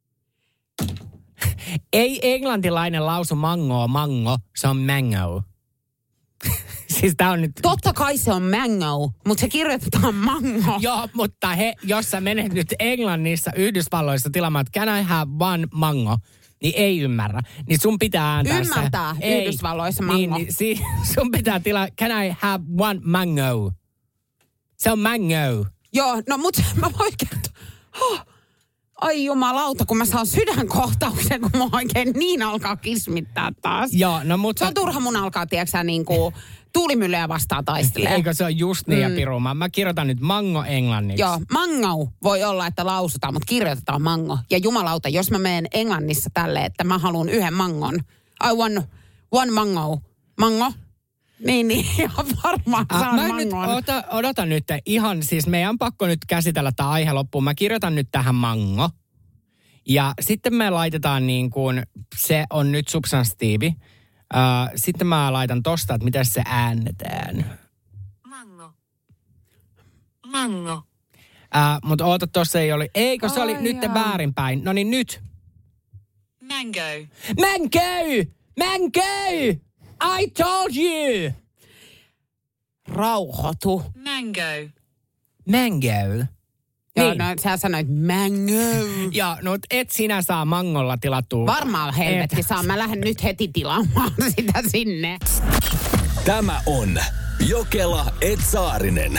Ei englantilainen lausu mango mango, se on mango. Siis tää on nyt... Totta kai se on mango, mutta se kirjoitetaan mango. Joo, mutta he, jos sä menet nyt Englannissa, Yhdysvalloissa tilaamaan, että can I have one mango, niin ei ymmärrä. Niin sun pitää ääntää se. Ymmärtää ei. Yhdysvalloissa mango. Niin, niin si, sun pitää tilaa, can I have one mango? Se on mango. Joo, no mut mä voin kertoa. Oh. Ai jumalauta, kun mä saan sydänkohtauksen, kun mä oikein niin alkaa kismittää taas. Joo, no mutta... Se on turha mun alkaa, tiedätkö niin kuin tuulimyllyjä vastaan taistelee. Eikö se ole just niin, mm. ja Piru? Mä, mä kirjoitan nyt mango englanniksi. Joo, mango voi olla, että lausutaan, mutta kirjoitetaan mango. Ja jumalauta, jos mä menen Englannissa tälle, että mä haluan yhden mangon. I want one mango. Mango? Niin, niin, ihan varmaan äh, saan mä mangon. Nyt ota, odota nyt, ihan siis meidän on pakko nyt käsitellä tämä aihe loppuun. Mä kirjoitan nyt tähän mango. Ja sitten me laitetaan niin kuin, se on nyt substantiivi. Uh, sitten mä laitan tosta, että miten se äännetään. Mango. Mango. Uh, mutta oota, tossa ei oli. Eikö se oh, oli jaa. Nyt väärinpäin? No niin nyt. Mango. Mango! Mango! I told you! Rauhoitu. Mango. Mango. Joo, niin. no sä sanoit mango. Joo, no et sinä saa mangolla tilattua. Varmaan helvetti saa. Mä lähden nyt heti tilaamaan sitä sinne. Tämä on Jokela et Saarinen.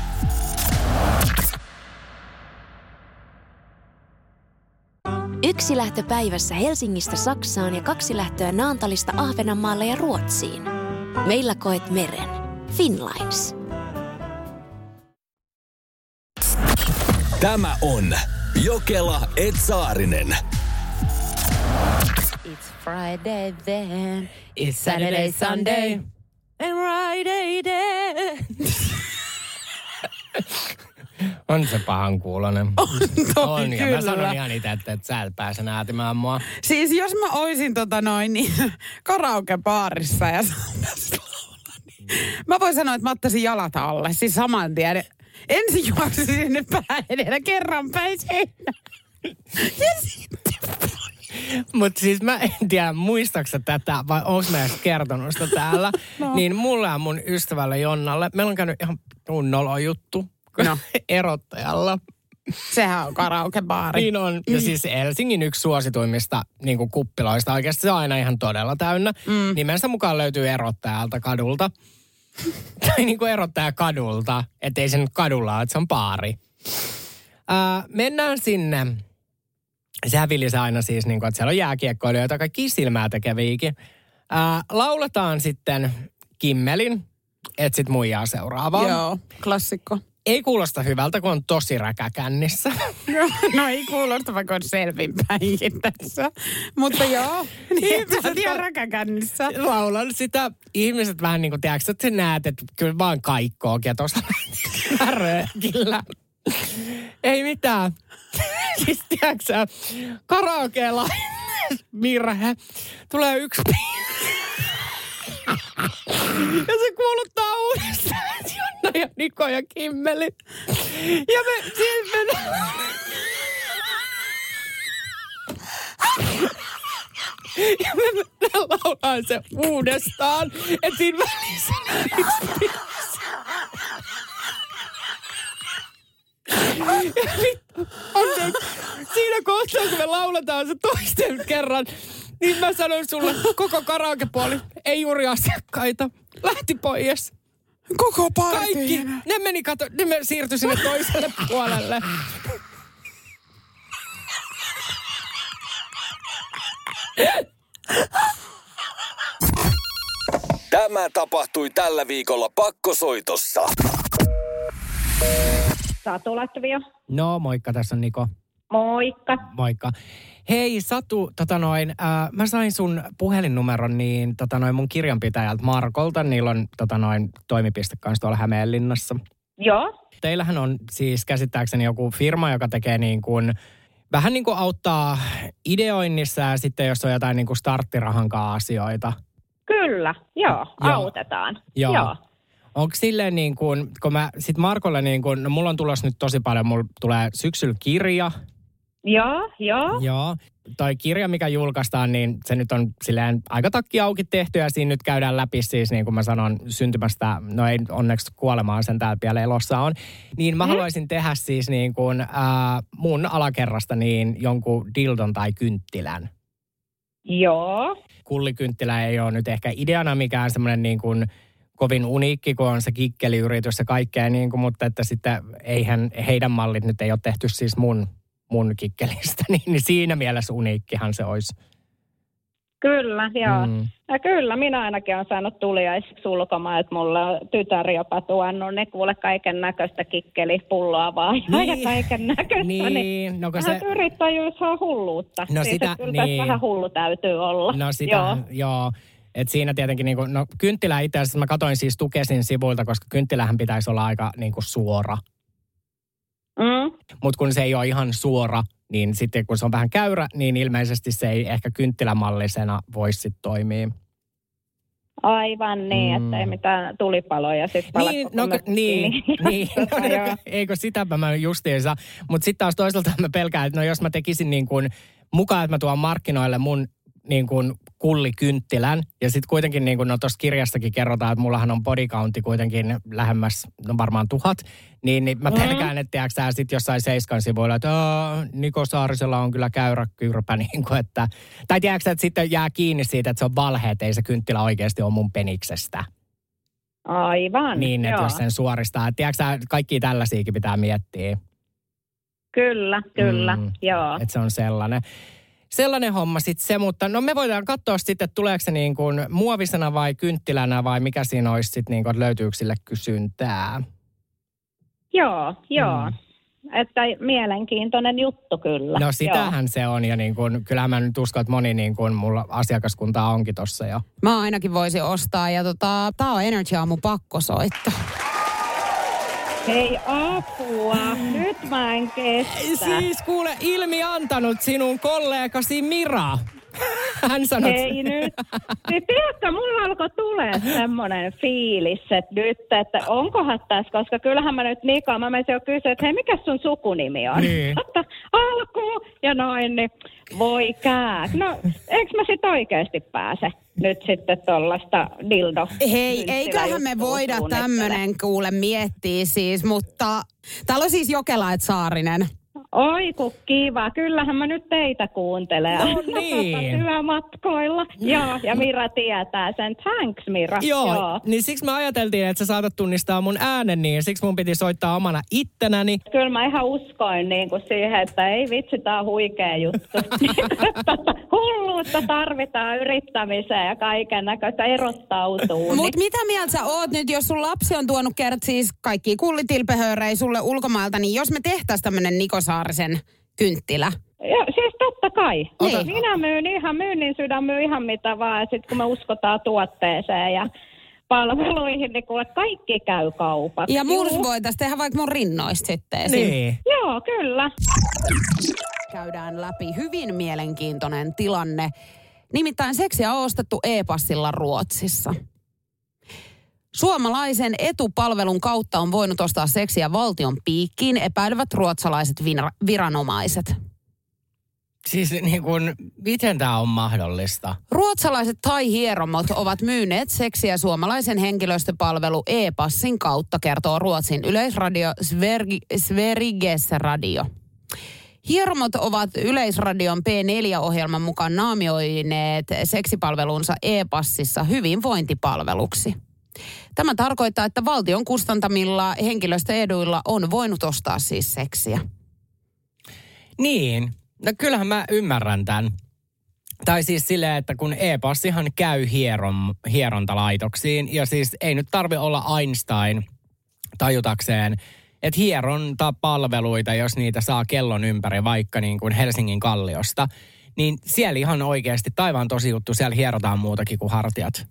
Yksi lähtö päivässä Helsingistä Saksaan ja kaksi lähtöä Naantalista Ahvenanmaalle ja Ruotsiin. Meillä koet meren. Finlines. Tämä on Jokela et Saarinen. It's Friday then. It's Saturday, Sunday. And Friday then. On se pahan kuulonen. On toi on, ja kyllä. mä sanon ihan itse, että et sä et pääse näätimään mua. Siis jos mä oisin tota noin niin karaokebaarissa ja saatais laulaa, niin mä voin sanoa, että mä ottaisin jalat alle. Siis saman tien. Ensin juoksisin sinne pää edellä kerran päin seinään. Ja sitten... Mutta siis mä en tiedä, muistaaks tätä vai onko mä edes kertonut sitä täällä. No. Niin mulle ja mun ystävälle Jonnalle, meillä on käynyt ihan tunnolo juttu no. erottajalla. Sehän on karaokebaari. Niin on. Ja mm. siis Helsingin yksi suosituimmista niin kuin kuppiloista. Oikeasti se on aina ihan todella täynnä. Mm. Nimensä mukaan löytyy erottajalta kadulta. Tai niin kuin erottaja kadulta. Että ei se nyt kadulla ole, että se on baari. Äh, mennään sinne. Se hävillisi aina siis, niin kuin, että siellä on jääkiekkoilijoita, kaikki silmää tekeviäkin. Äh, lauletaan sitten Kimmelin, et sit muijaa seuraavaan. Joo, klassikko. Ei kuulosta hyvältä, kun on tosi räkäkännissä. No, no ei kuulosta, vaikka on selvinpäinkin tässä. Mutta joo, niin sä tiedät räkäkännissä. Laulan sitä. Ihmiset vähän niin kuin, tiedätkö, että sä näet, että kyllä vaan kaikkookin ja tuossa röökillä. Ei mitään. Siis tiedätkö sä, karaokeella virhe. Tulee yksi ja se kuuluttaa uudestaan, että Jonna ja Niko ja Kimmeli. Ja me siis mennään... Ja me mennään laulaan se uudestaan. Että siinä välissä yksi biisi. Ja vittu, anteeksi. Siinä kohtaa, kun me lauletaan se toisten kerran, niin mä sanoin sulle, koko karaokepuoli, ei juuri asiakkaita. Lähti pois. Koko parti. Kaikki. Ne meni, kato, ne me siirtyi sinne toiselle puolelle. Tämä tapahtui tällä viikolla Pakkosoitossa. Satu Latvia. No, moikka, tässä on Niko. Moikka. Moikka. Hei Satu, tota noin, äh, mä sain sun puhelinnumeron niin tota noin mun kirjanpitäjältä Markolta. Niillä on tota noin toimipiste kanssa tuolla Hämeenlinnassa. Joo. Teillähän on siis käsittääkseni joku firma, joka tekee niin kuin, vähän niin kuin auttaa ideoinnissa ja sitten jos on jotain niin kuin starttirahankaan asioita. Kyllä, joo, joo. autetaan. Joo. joo. Onko silleen niin kuin, kun mä sit Markolle niin kuin, no mulla on tulossa nyt tosi paljon, mulla tulee syksyllä kirja. Joo, joo. Joo. Toi kirja, mikä julkaistaan, niin se nyt on silleen aika takki auki tehty ja siinä nyt käydään läpi siis, niin kuin mä sanon, syntymästä, no ei onneksi kuolemaan sen täällä vielä elossa on. Niin mä mm. haluaisin tehdä siis niin kuin äh, mun alakerrasta niin jonkun dildon tai kynttilän. Joo. Kullikynttilä ei ole nyt ehkä ideana mikään semmoinen niin kuin kovin uniikki, kun on se kikkeliyritys ja kaikkea, niin kuin, mutta että sitten eihän heidän mallit nyt ei ole tehty siis mun, mun kikkelistä, niin, niin siinä mielessä uniikkihan se olisi. Kyllä, joo. Mm. Ja kyllä, minä ainakin olen saanut tuliaisiksi ulkomaan, että mulla on tytär jopa tuonut, niin kuule kaiken näköistä kikkelipulloa vaan niin. ja kaiken näköistä. Niin, niin no se... yrittäjyys on hulluutta. No siis sitä, kyllä niin. vähän hullu täytyy olla. No sitä, joo. joo. Että siinä tietenkin, niin kuin, no kynttilä itse asiassa mä katsoin siis Tukesin sivuilta, koska kynttilähän pitäisi olla aika niin kuin suora. Mm. Mutta kun se ei ole ihan suora, niin sitten kun se on vähän käyrä, niin ilmeisesti se ei ehkä kynttilämallisena voisi sitten toimia. Aivan niin, mm. että ei mitään tulipaloja sitten pala niin, no, niin, niin. no, eikö sitäpä mä justiinsa. Mutta sitten taas toisaalta mä pelkään, että no jos mä tekisin niin kuin mukaan, että mä tuon markkinoille mun niin kuin kullikynttilän. Ja sitten kuitenkin, niin kuin no tuossa kirjastakin kerrotaan, että mullahan on bodycountti kuitenkin lähemmäs, no varmaan tuhat. Niin, niin mä pelkään, että tiedätkö sä sitten jossain Seiskan sivuilla, että Niko Saarisella on kyllä käyrä kyrpä. Niin kuin, että, tai tiedätkö sä, että sitten jää kiinni siitä, että se on valhe, että ei se kynttilä oikeasti ole mun peniksestä. Aivan, Niin, että joo. jos sen suoristaa. Että tiedätkö sä, kaikkia tällaisiakin pitää miettiä. Kyllä, kyllä, mm, joo. Että se on sellainen. Sellainen homma sitten se, mutta no me voidaan katsoa sitten, että tuleeko se niin kuin muovisena vai kynttilänä vai mikä siinä olisi sitten, niin kuin, että löytyykö sille kysyntää. Joo, joo. Mm. Että mielenkiintoinen juttu kyllä. No sitähän joo. se on ja niin kuin, kyllähän mä nyt uskon, että moni niin kuin mulla asiakaskuntaa onkin tossa jo. Mä ainakin voisin ostaa ja tota, tää on Energy Aamu pakkosoitto. Hei apua, nyt mä en kestä. Siis kuule, ilmi antanut sinun kollegasi Mira. Hän sanoi... Hei nyt. Niin tiedätkö, mulla alkoi tulee semmoinen fiilis, että nyt, että onkohan tässä, koska kyllähän mä nyt Nika, mä menisin jo kysyä, että hei, mikä sun sukunimi on? Niin. Että alku ja noin, niin voi kää. No, eikö mä sit oikeasti pääse nyt sitten tollaista dildo? Hei, eiköhän me voida tämmönen kuule miettiä siis, mutta täällä on siis Jokela et Saarinen. Oi kun kiva, kyllähän mä nyt teitä kuuntelen. No niin. Työmatkoilla. Joo, ja Mira tietää sen. Thanks Mira. Joo, Joo, niin siksi me ajateltiin, että sä saatat tunnistaa mun äänen, niin siksi mun piti soittaa omana ittenäni. Kyllä mä ihan uskoin niin kuin siihen, että ei vitsi, tää on huikea juttu. Hulluutta tarvitaan yrittämiseen ja kaiken näköistä erottautuu. Mut mitä mieltä sä oot nyt, jos sun lapsi on tuonut kerran siis kaikki kullitilpehöörejä sulle ulkomailta, niin jos me tehtäis tämmönen Niko Saarisen kynttilä? Ja, siis totta kai. Ota. Minä myyn ihan, myynnin sydän myy ihan mitä vaan. Sitten kun me uskotaan tuotteeseen ja palveluihin, niin kuule kaikki käy kaupaksi. Ja murs voitaisiin tehdä vaikka mun rinnoista sitten esim. Niin. Joo, kyllä. Käydään läpi hyvin mielenkiintoinen tilanne. Nimittäin seksiä on ostettu e-passilla Ruotsissa. Suomalaisen etupalvelun kautta on voinut ostaa seksiä valtion piikkiin, epäilevät ruotsalaiset vir- viranomaiset. Siis niin kuin, miten tämä on mahdollista? Ruotsalaiset thai-hieromot ovat myyneet seksiä suomalaisen henkilöstöpalvelu e-passin kautta, kertoo Ruotsin yleisradio Svergi- Sveriges Radio. Hieromot ovat Yleisradion P neljä-ohjelman mukaan naamioineet seksipalvelunsa e-passissa hyvinvointipalveluksi. Tämä tarkoittaa, että valtion kustantamilla henkilöstöeduilla on voinut ostaa siis seksiä. Niin, no kyllähän mä ymmärrän tämän. Tai siis silleen, että kun e-passihan käy hieron, hierontalaitoksiin, ja siis ei nyt tarvi olla Einstein tajutakseen, että hierontapalveluita, jos niitä saa kellon ympäri, vaikka niin kuin Helsingin Kalliosta, niin siellä ihan oikeasti taivaan tosi juttu, siellä hierotaan muutakin kuin hartiat.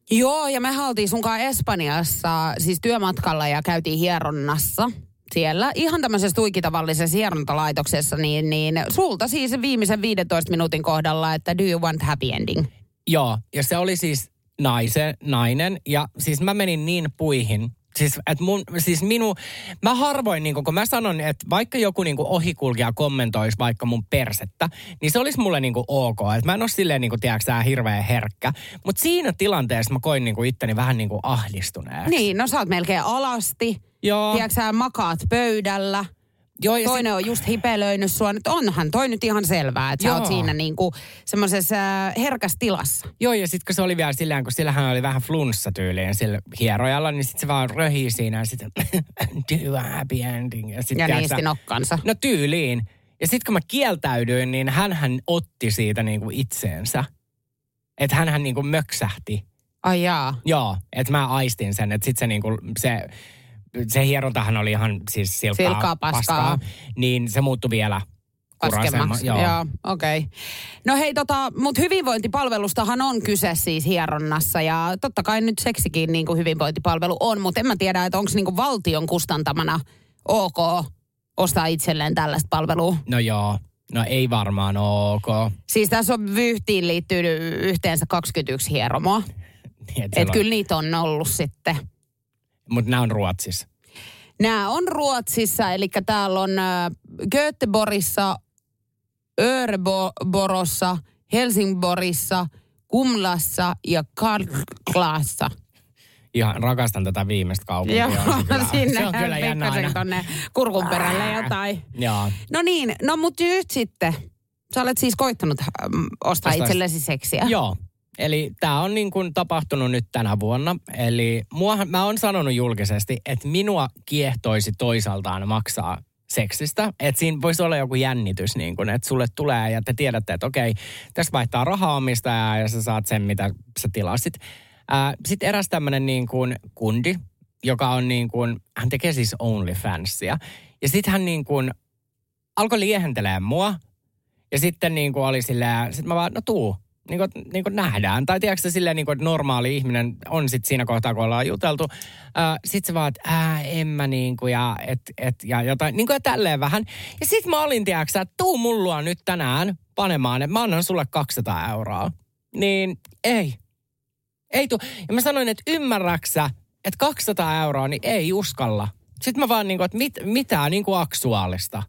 Joo, ja me oltiin sunkaan Espanjassa siis työmatkalla ja käytiin hieronnassa siellä. Ihan tämmöisessä tuikitavallisessa hierontalaitoksessa, niin, niin sulta siis viimeisen viidentoista minuutin kohdalla, että do you want happy ending? Joo, ja se oli siis naise, nainen, ja siis mä menin niin puihin. Siis, että mun, siis minu, mä harvoin, niin kun mä sanon, että vaikka joku niin ohikulkija kommentoisi vaikka mun persettä, niin se olisi mulle niin ok. Että mä en ole silleen, niin kuin, tiedätkö, hirveän herkkä. Mutta siinä tilanteessa mä koin niin itteni vähän niin ahdistuneeksi. Niin, no sä oot melkein alasti. Joo. Tiedätkö, sä makaat pöydällä. Joo, ja toinen sit... on just hipelöinyt sua. Nyt onhan toi nyt ihan selvää, että sä oot siinä niinku semmoisessa äh, herkässä tilassa. Joo, ja sitten kun se oli vielä silleen, kun sillähän oli vähän flunssatyyliin sillä hierojalla, niin sitten se vaan röhii siinä ja sitten do a happy ending. Ja, sit, ja niisti nokkansa. No tyyliin. Ja sitten kun mä kieltäydyin, niin hänhän otti siitä niinku itseensä. Että hänhän niinku möksähti. Ai jaa. Joo, että mä aistin sen, että sitten se niinku se... Se hierontahan oli ihan siis silkkaa, silkkaa paskaa. paskaa, niin se muuttui vielä kuraisemmaksi. Joo, Joo okei. Okay. No hei, tota, mutta hyvinvointipalvelustahan on kyse siis hieronnassa ja totta kai nyt seksikin niin kuin hyvinvointipalvelu on, mutta en mä tiedä, että onko niin kuin valtion kustantamana ok ostaa itselleen tällaista palvelua. No joo, no ei varmaan ole ok. Siis tässä on vyyhtiin liittynyt yhteensä kaksikymmentäyksi hieromoa. Niin, että et kyllä niitä on ollut sitten. Mutta nämä on Ruotsissa. Nämä on Ruotsissa, eli täällä on äh, Göteborgissa, Öreborossa, Helsingborissa, Kumlassa ja Karlassa. Ihan rakastan tätä viimeistä kaupunkia. Joo, on se kyllä, sinne se on kyllä jännä aina. Tonne kurkun perälle jotain. Joo. No niin, no mutta nyt sitten. Sä olet siis koittanut ähm, ostaa Ostais... itsellesi seksiä. Joo. Eli tämä on niin kuin tapahtunut nyt tänä vuonna. Eli muahan, mä oon sanonut julkisesti, että minua kiehtoisi toisaaltaan maksaa seksistä. Että siinä voisi olla joku jännitys, niin kuin, että sulle tulee ja te tiedätte, että okei, tässä vaihtaa rahaa omistajaa ja sä saat sen, mitä sä tilasit. Sitten eräs tämmöinen niin kuin kundi, joka on niin kuin, hän tekee siis OnlyFansia. Ja sitten hän niin kuin alkoi liehentelemään mua. Ja sitten niin kuin oli silleen, sitten mä vaan, no tuu. Niin kuin, niin kuin nähdään. Tai tiedätkö silleen, niin kuin, että normaali ihminen on sitten siinä kohtaa, kun ollaan juteltu. Sitten se vaan, että ää, en mä niin kuin, ja, et, et, ja jotain, niin kuin ja tälleen vähän. Ja sitten mä olin, tiedätkö, että tuu mullua nyt tänään panemaan, että mä annan sulle kaksisataa euroa. Niin ei. Ei tuu. Ja mä sanoin, että ymmärräksä, että kaksisataa euroa, niin ei uskalla. Sitten mä vaan niin kuin, että mit, mitään niin kuin aksuaalista.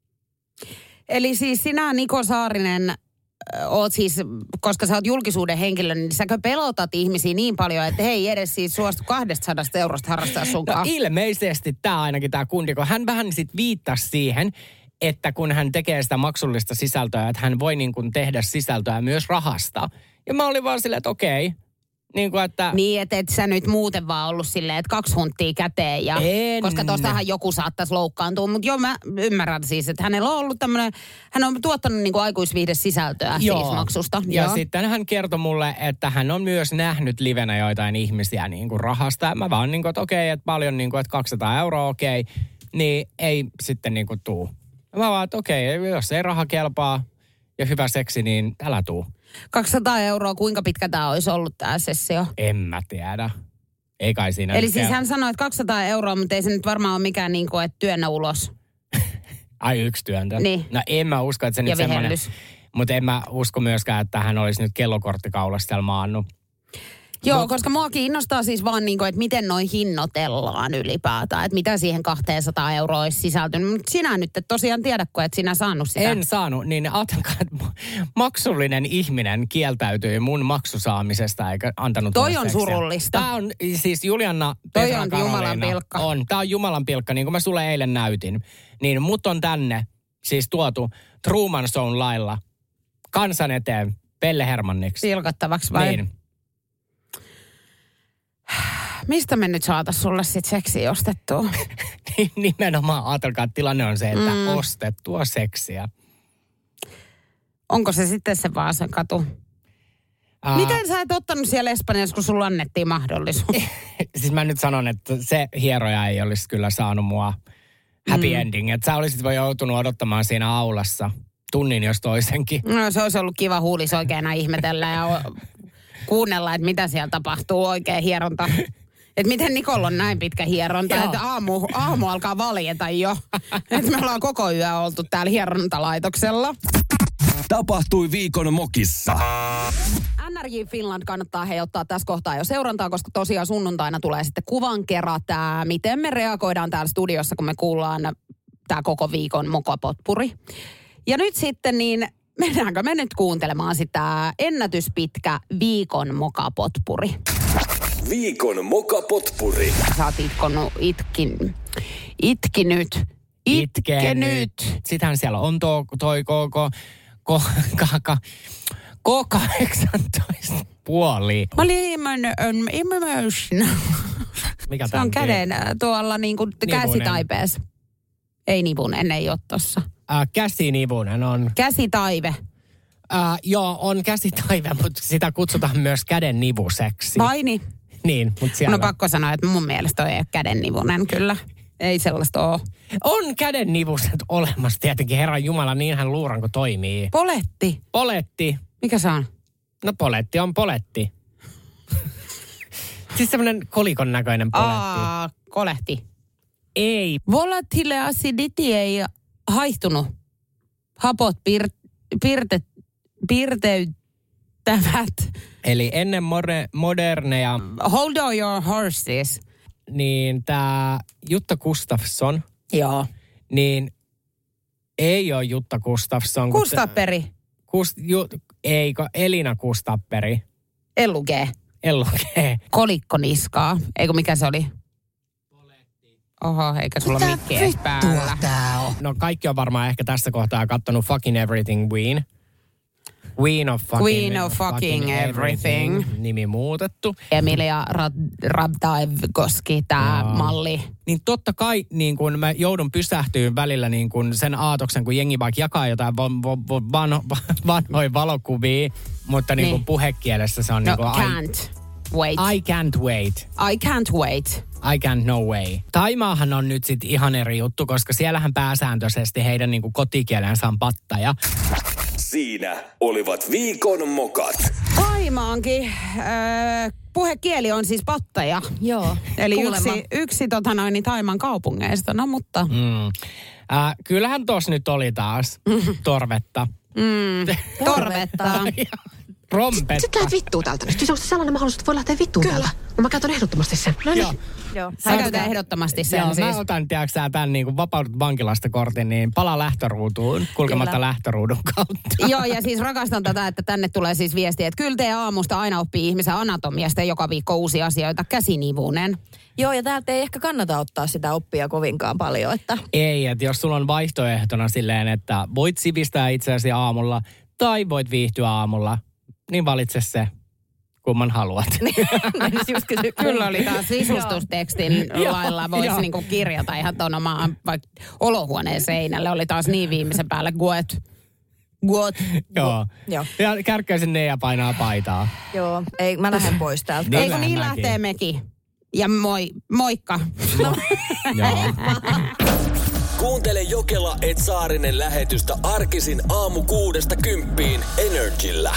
Eli siis sinä, Niko Saarinen, oot siis, koska sä oot julkisuuden henkilö, niin säkö pelotat ihmisiä niin paljon, että he ei edes siis suostu kaksisataa eurosta harrastaa sunkaan? No ilmeisesti tämä ainakin tämä kundi, kun hän vähän sitten viittasi siihen, että kun hän tekee sitä maksullista sisältöä, että hän voi niin kuin tehdä sisältöä myös rahasta. Ja mä olin vaan silleen, että okei. Niin, kuin, että... niin, että et sä nyt muuten vaan ollut silleen, että kaksi hunttia käteen. Ja, en. Koska tuostahan joku saattaisi loukkaantua. Mutta joo, mä ymmärrän siis, että hänellä on ollut tämmöinen, hän on tuottanut niin kuin aikuisviihdesisältöä siis maksusta. Ja joo. sitten hän kertoi mulle, että hän on myös nähnyt livenä joitain ihmisiä niin kuin rahasta. Mä vaan niin kuin, että okei, että paljon niin kuin, että kaksisataa euroa okei. Niin ei sitten niin kuin tuu. Mä vaan, että okei, jos ei raha kelpaa ja hyvä seksi, niin älä tuu. kaksisataa euroa, kuinka pitkä tämä olisi ollut tämä sessio? En mä tiedä. Ei kai siinä. Eli siis hän sanoi, että kaksisataa euroa, mutta ei se nyt varmaan ole mikään niin kuin, että työnnä ulos. Ai yksi työntö? Niin. No en mä usko, että se ja nyt semmoinen. Mutta en mä usko myöskään, että hän olisi nyt kellokorttikaulassa siellä maannut. Joo, Mut... koska mua kiinnostaa siis vaan niin kuin, että miten noi hinnoitellaan ylipäätään. Että mitä siihen kaksisataa euroa olisi sisältynyt. Mutta sinä nyt et tosiaan tiedä, kun et sinä saanut sitä. En saanut, niin ajatelkaa, että maksullinen ihminen kieltäytyi mun maksusaamisesta eikä antanut toi on seksiä. Surullista. Tämä on siis Julianna Toi Petra on Karoliina. Jumalan pilkka. On, tämä on Jumalan pilkka, niin kuin mä sulle eilen näytin. Niin mut on tänne siis tuotu Truman Shown lailla kansan eteen Pelle Hermanniksi. Pilkattavaksi vai? Niin. Mistä me nyt saatais sulle sit seksiä ostettua? Nimenomaan ajatelkaa, että tilanne on se, että mm. ostettua seksiä. Onko se sitten se Vaasan katu? Uh, Miten sä et ottanut siellä Espanjassa, kun sulla annettiin mahdollisuus? Siis mä nyt sanon, että se hieroja ei olisi kyllä saanut mua happy mm. ending. Että sä olisit voi joutunut odottamaan siinä aulassa tunnin jos toisenkin. No se olisi ollut kiva huulis oikein ihmetellä ja kuunnella, että mitä siellä tapahtuu oikein hieronta. Että miten Nikolla on näin pitkä hieronta, että aamu, aamu alkaa valjeta jo. Että me ollaan koko yö oltu täällä hierontalaitoksella. Tapahtui viikon mokissa. N R J Finland kannattaa he ottaa tässä kohtaa jo seurantaa, koska tosiaan sunnuntaina tulee sitten kuvan kerätä, miten me reagoidaan täällä studiossa, kun me kuullaan tämä koko viikon mokapotpuri. Ja nyt sitten niin, mennäänkö me nyt kuuntelemaan sitä ennätyspitkä viikon mokapotpuri. Viikon mokapotpuri. Sä oot itkonut, itkin, itkinyt, itkenyt. Sitähän siellä on tuo, toi koko, ko, kaka, ko kahdeksantoista puoli. Mä olin emotional. Mikä se on käden tuolla niin kuin käsitaipeessa. Ei nivunen, ei ole tossa. Äh, käsinivunen on. Käsitaive. Äh, joo, on käsitaive, mutta sitä kutsutaan myös käden nivuseksi. Vai niin? Niin, mutta siellä... No pakko sanoa, että mun mielestä toi ei ole käden nivunen kyllä. Ei sellaista ole. On käden nivuset olemassa tietenkin, Herran Jumala, niinhän luuranko toimii. Poletti. Poletti. Mikä se on? No poletti on poletti. Siis semmoinen kolikon näköinen poletti. Aa, kolehti. Ei. Volatile acidity ei haihtunut. Hapot pir- pirte, pirteyttävät. Eli ennen more, moderneja... Hold on your horses. Niin tämä Jutta Gustafsson. Joo. Niin ei ole Jutta Gustafsson. Kustapperi. Kust, ju, eikö, Elina Kustapperi. Ellu G. Ellu G. Kolikkoniskaa. Eikö mikä se oli? Oho, eikä sulla mikki edes päällä. No kaikki on varmaan ehkä tässä kohtaa kattonut Fucking Everything Ween. Queen of fucking, Queen of fucking, fucking everything. everything. Nimi muutettu. Emilia Ratajkowski, tämä malli. Niin totta kai niin kun mä joudun pysähtyyn välillä niin kun sen aatoksen, kun jengi vaikka jakaa jotain van, van, van, vanhoja valokuvia, mutta niin kun niin. puhekielessä se on no, niin kuin... can't I, wait. I can't wait. I can't wait. I can't no way. Taimaahan on nyt sit ihan eri juttu, koska siellähän pääsääntöisesti heidän niin kuin kotikielensä on pattaja. Siinä olivat viikon mokat. Taimaankin äh, puhekieli on siis pattaja. Joo. Eli kuulemma. yksi, yksi tota noin, niin Taimaan kaupungeista, no mutta. Mm. Äh, kyllähän tossa nyt oli taas torvetta. Mm. Torvetta. Rompetta. Sitten lähdet vittuun täältä. Nyt jos on sellainen mahdollisuus, että voi lähteä vittuun täältä. No mä käytän ehdottomasti sen. No niin. Joo. Sä käytän ehdottomasti sen joo, siis. Mä otan, tiedätkö sä, tämän niin kuin vapaudut vankilasta kortin, niin palaa lähtöruutuun, kulkematta kyllä. lähtöruudun kautta. Joo, ja siis rakastan tätä, että tänne tulee siis viestiä, että kyllä te aamusta aina oppii ihmisen anatomiasta joka viikko uusia asioita. Käsinivunen. Joo, ja täältä ei ehkä kannata ottaa sitä oppia kovinkaan paljon, että... Ei, että jos sulla on vaihtoehtona silleen, että voit sivistää itseäsi aamulla tai voit viihtyä aamulla, niin valitse se, kumman haluat. Kyllä oli taas sisustustekstin lailla. Voisi niinku kirjata ihan tuon omaan vaikka olohuoneen seinälle. Oli taas niin viimeisen päälle guot. Guot. Joo. Joo. Ja Kärkkäisen Neija painaa paitaa. Joo. Ei, mä lähden pois täältä. Niin Eikö niin mäkin. Lähtee mekin? Ja moi, moikka. No. Joo. Kuuntele Jokela et Saarinen lähetystä arkisin aamu kuudesta kymppiin Energillä.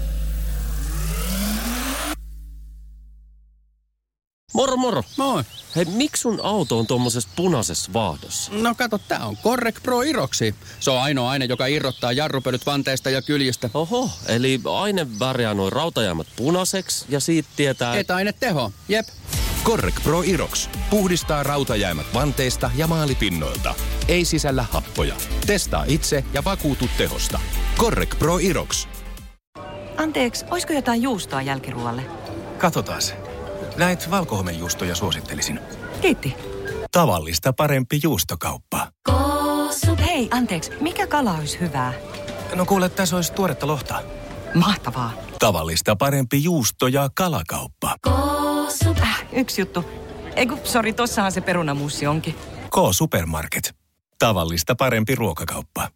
Moro moro. Moi. Hei, miksi sun auto on tuommoisessa punaisessa vaahdossa? No kato, tää on Correc Pro Iroxi. Se on ainoa aine, joka irrottaa jarrupölyt vanteista ja kyljistä. Oho, eli aine värjää noin rautajäämät punaiseksi ja siitä tietää... Etäaine teho, jep. Correc Pro Irox puhdistaa rautajäämät vanteista ja maalipinnoilta. Ei sisällä happoja. Testaa itse ja vakuutu tehosta. Correc Pro Irox. Anteeksi, olisiko jotain juustoa jälkiruolle? Katsotaan se. Näitä valkohomejuustoja suosittelisin. Kiitti. Tavallista parempi juustokauppa. Hei, anteeksi, mikä kala olisi hyvää? No kuule, tässä olisi tuoretta lohta. Mahtavaa. Tavallista parempi juusto- ja kalakauppa. Äh, yksi juttu. Eiku, sori, tossahan se perunamuussi onkin. K-Supermarket. Tavallista parempi ruokakauppa.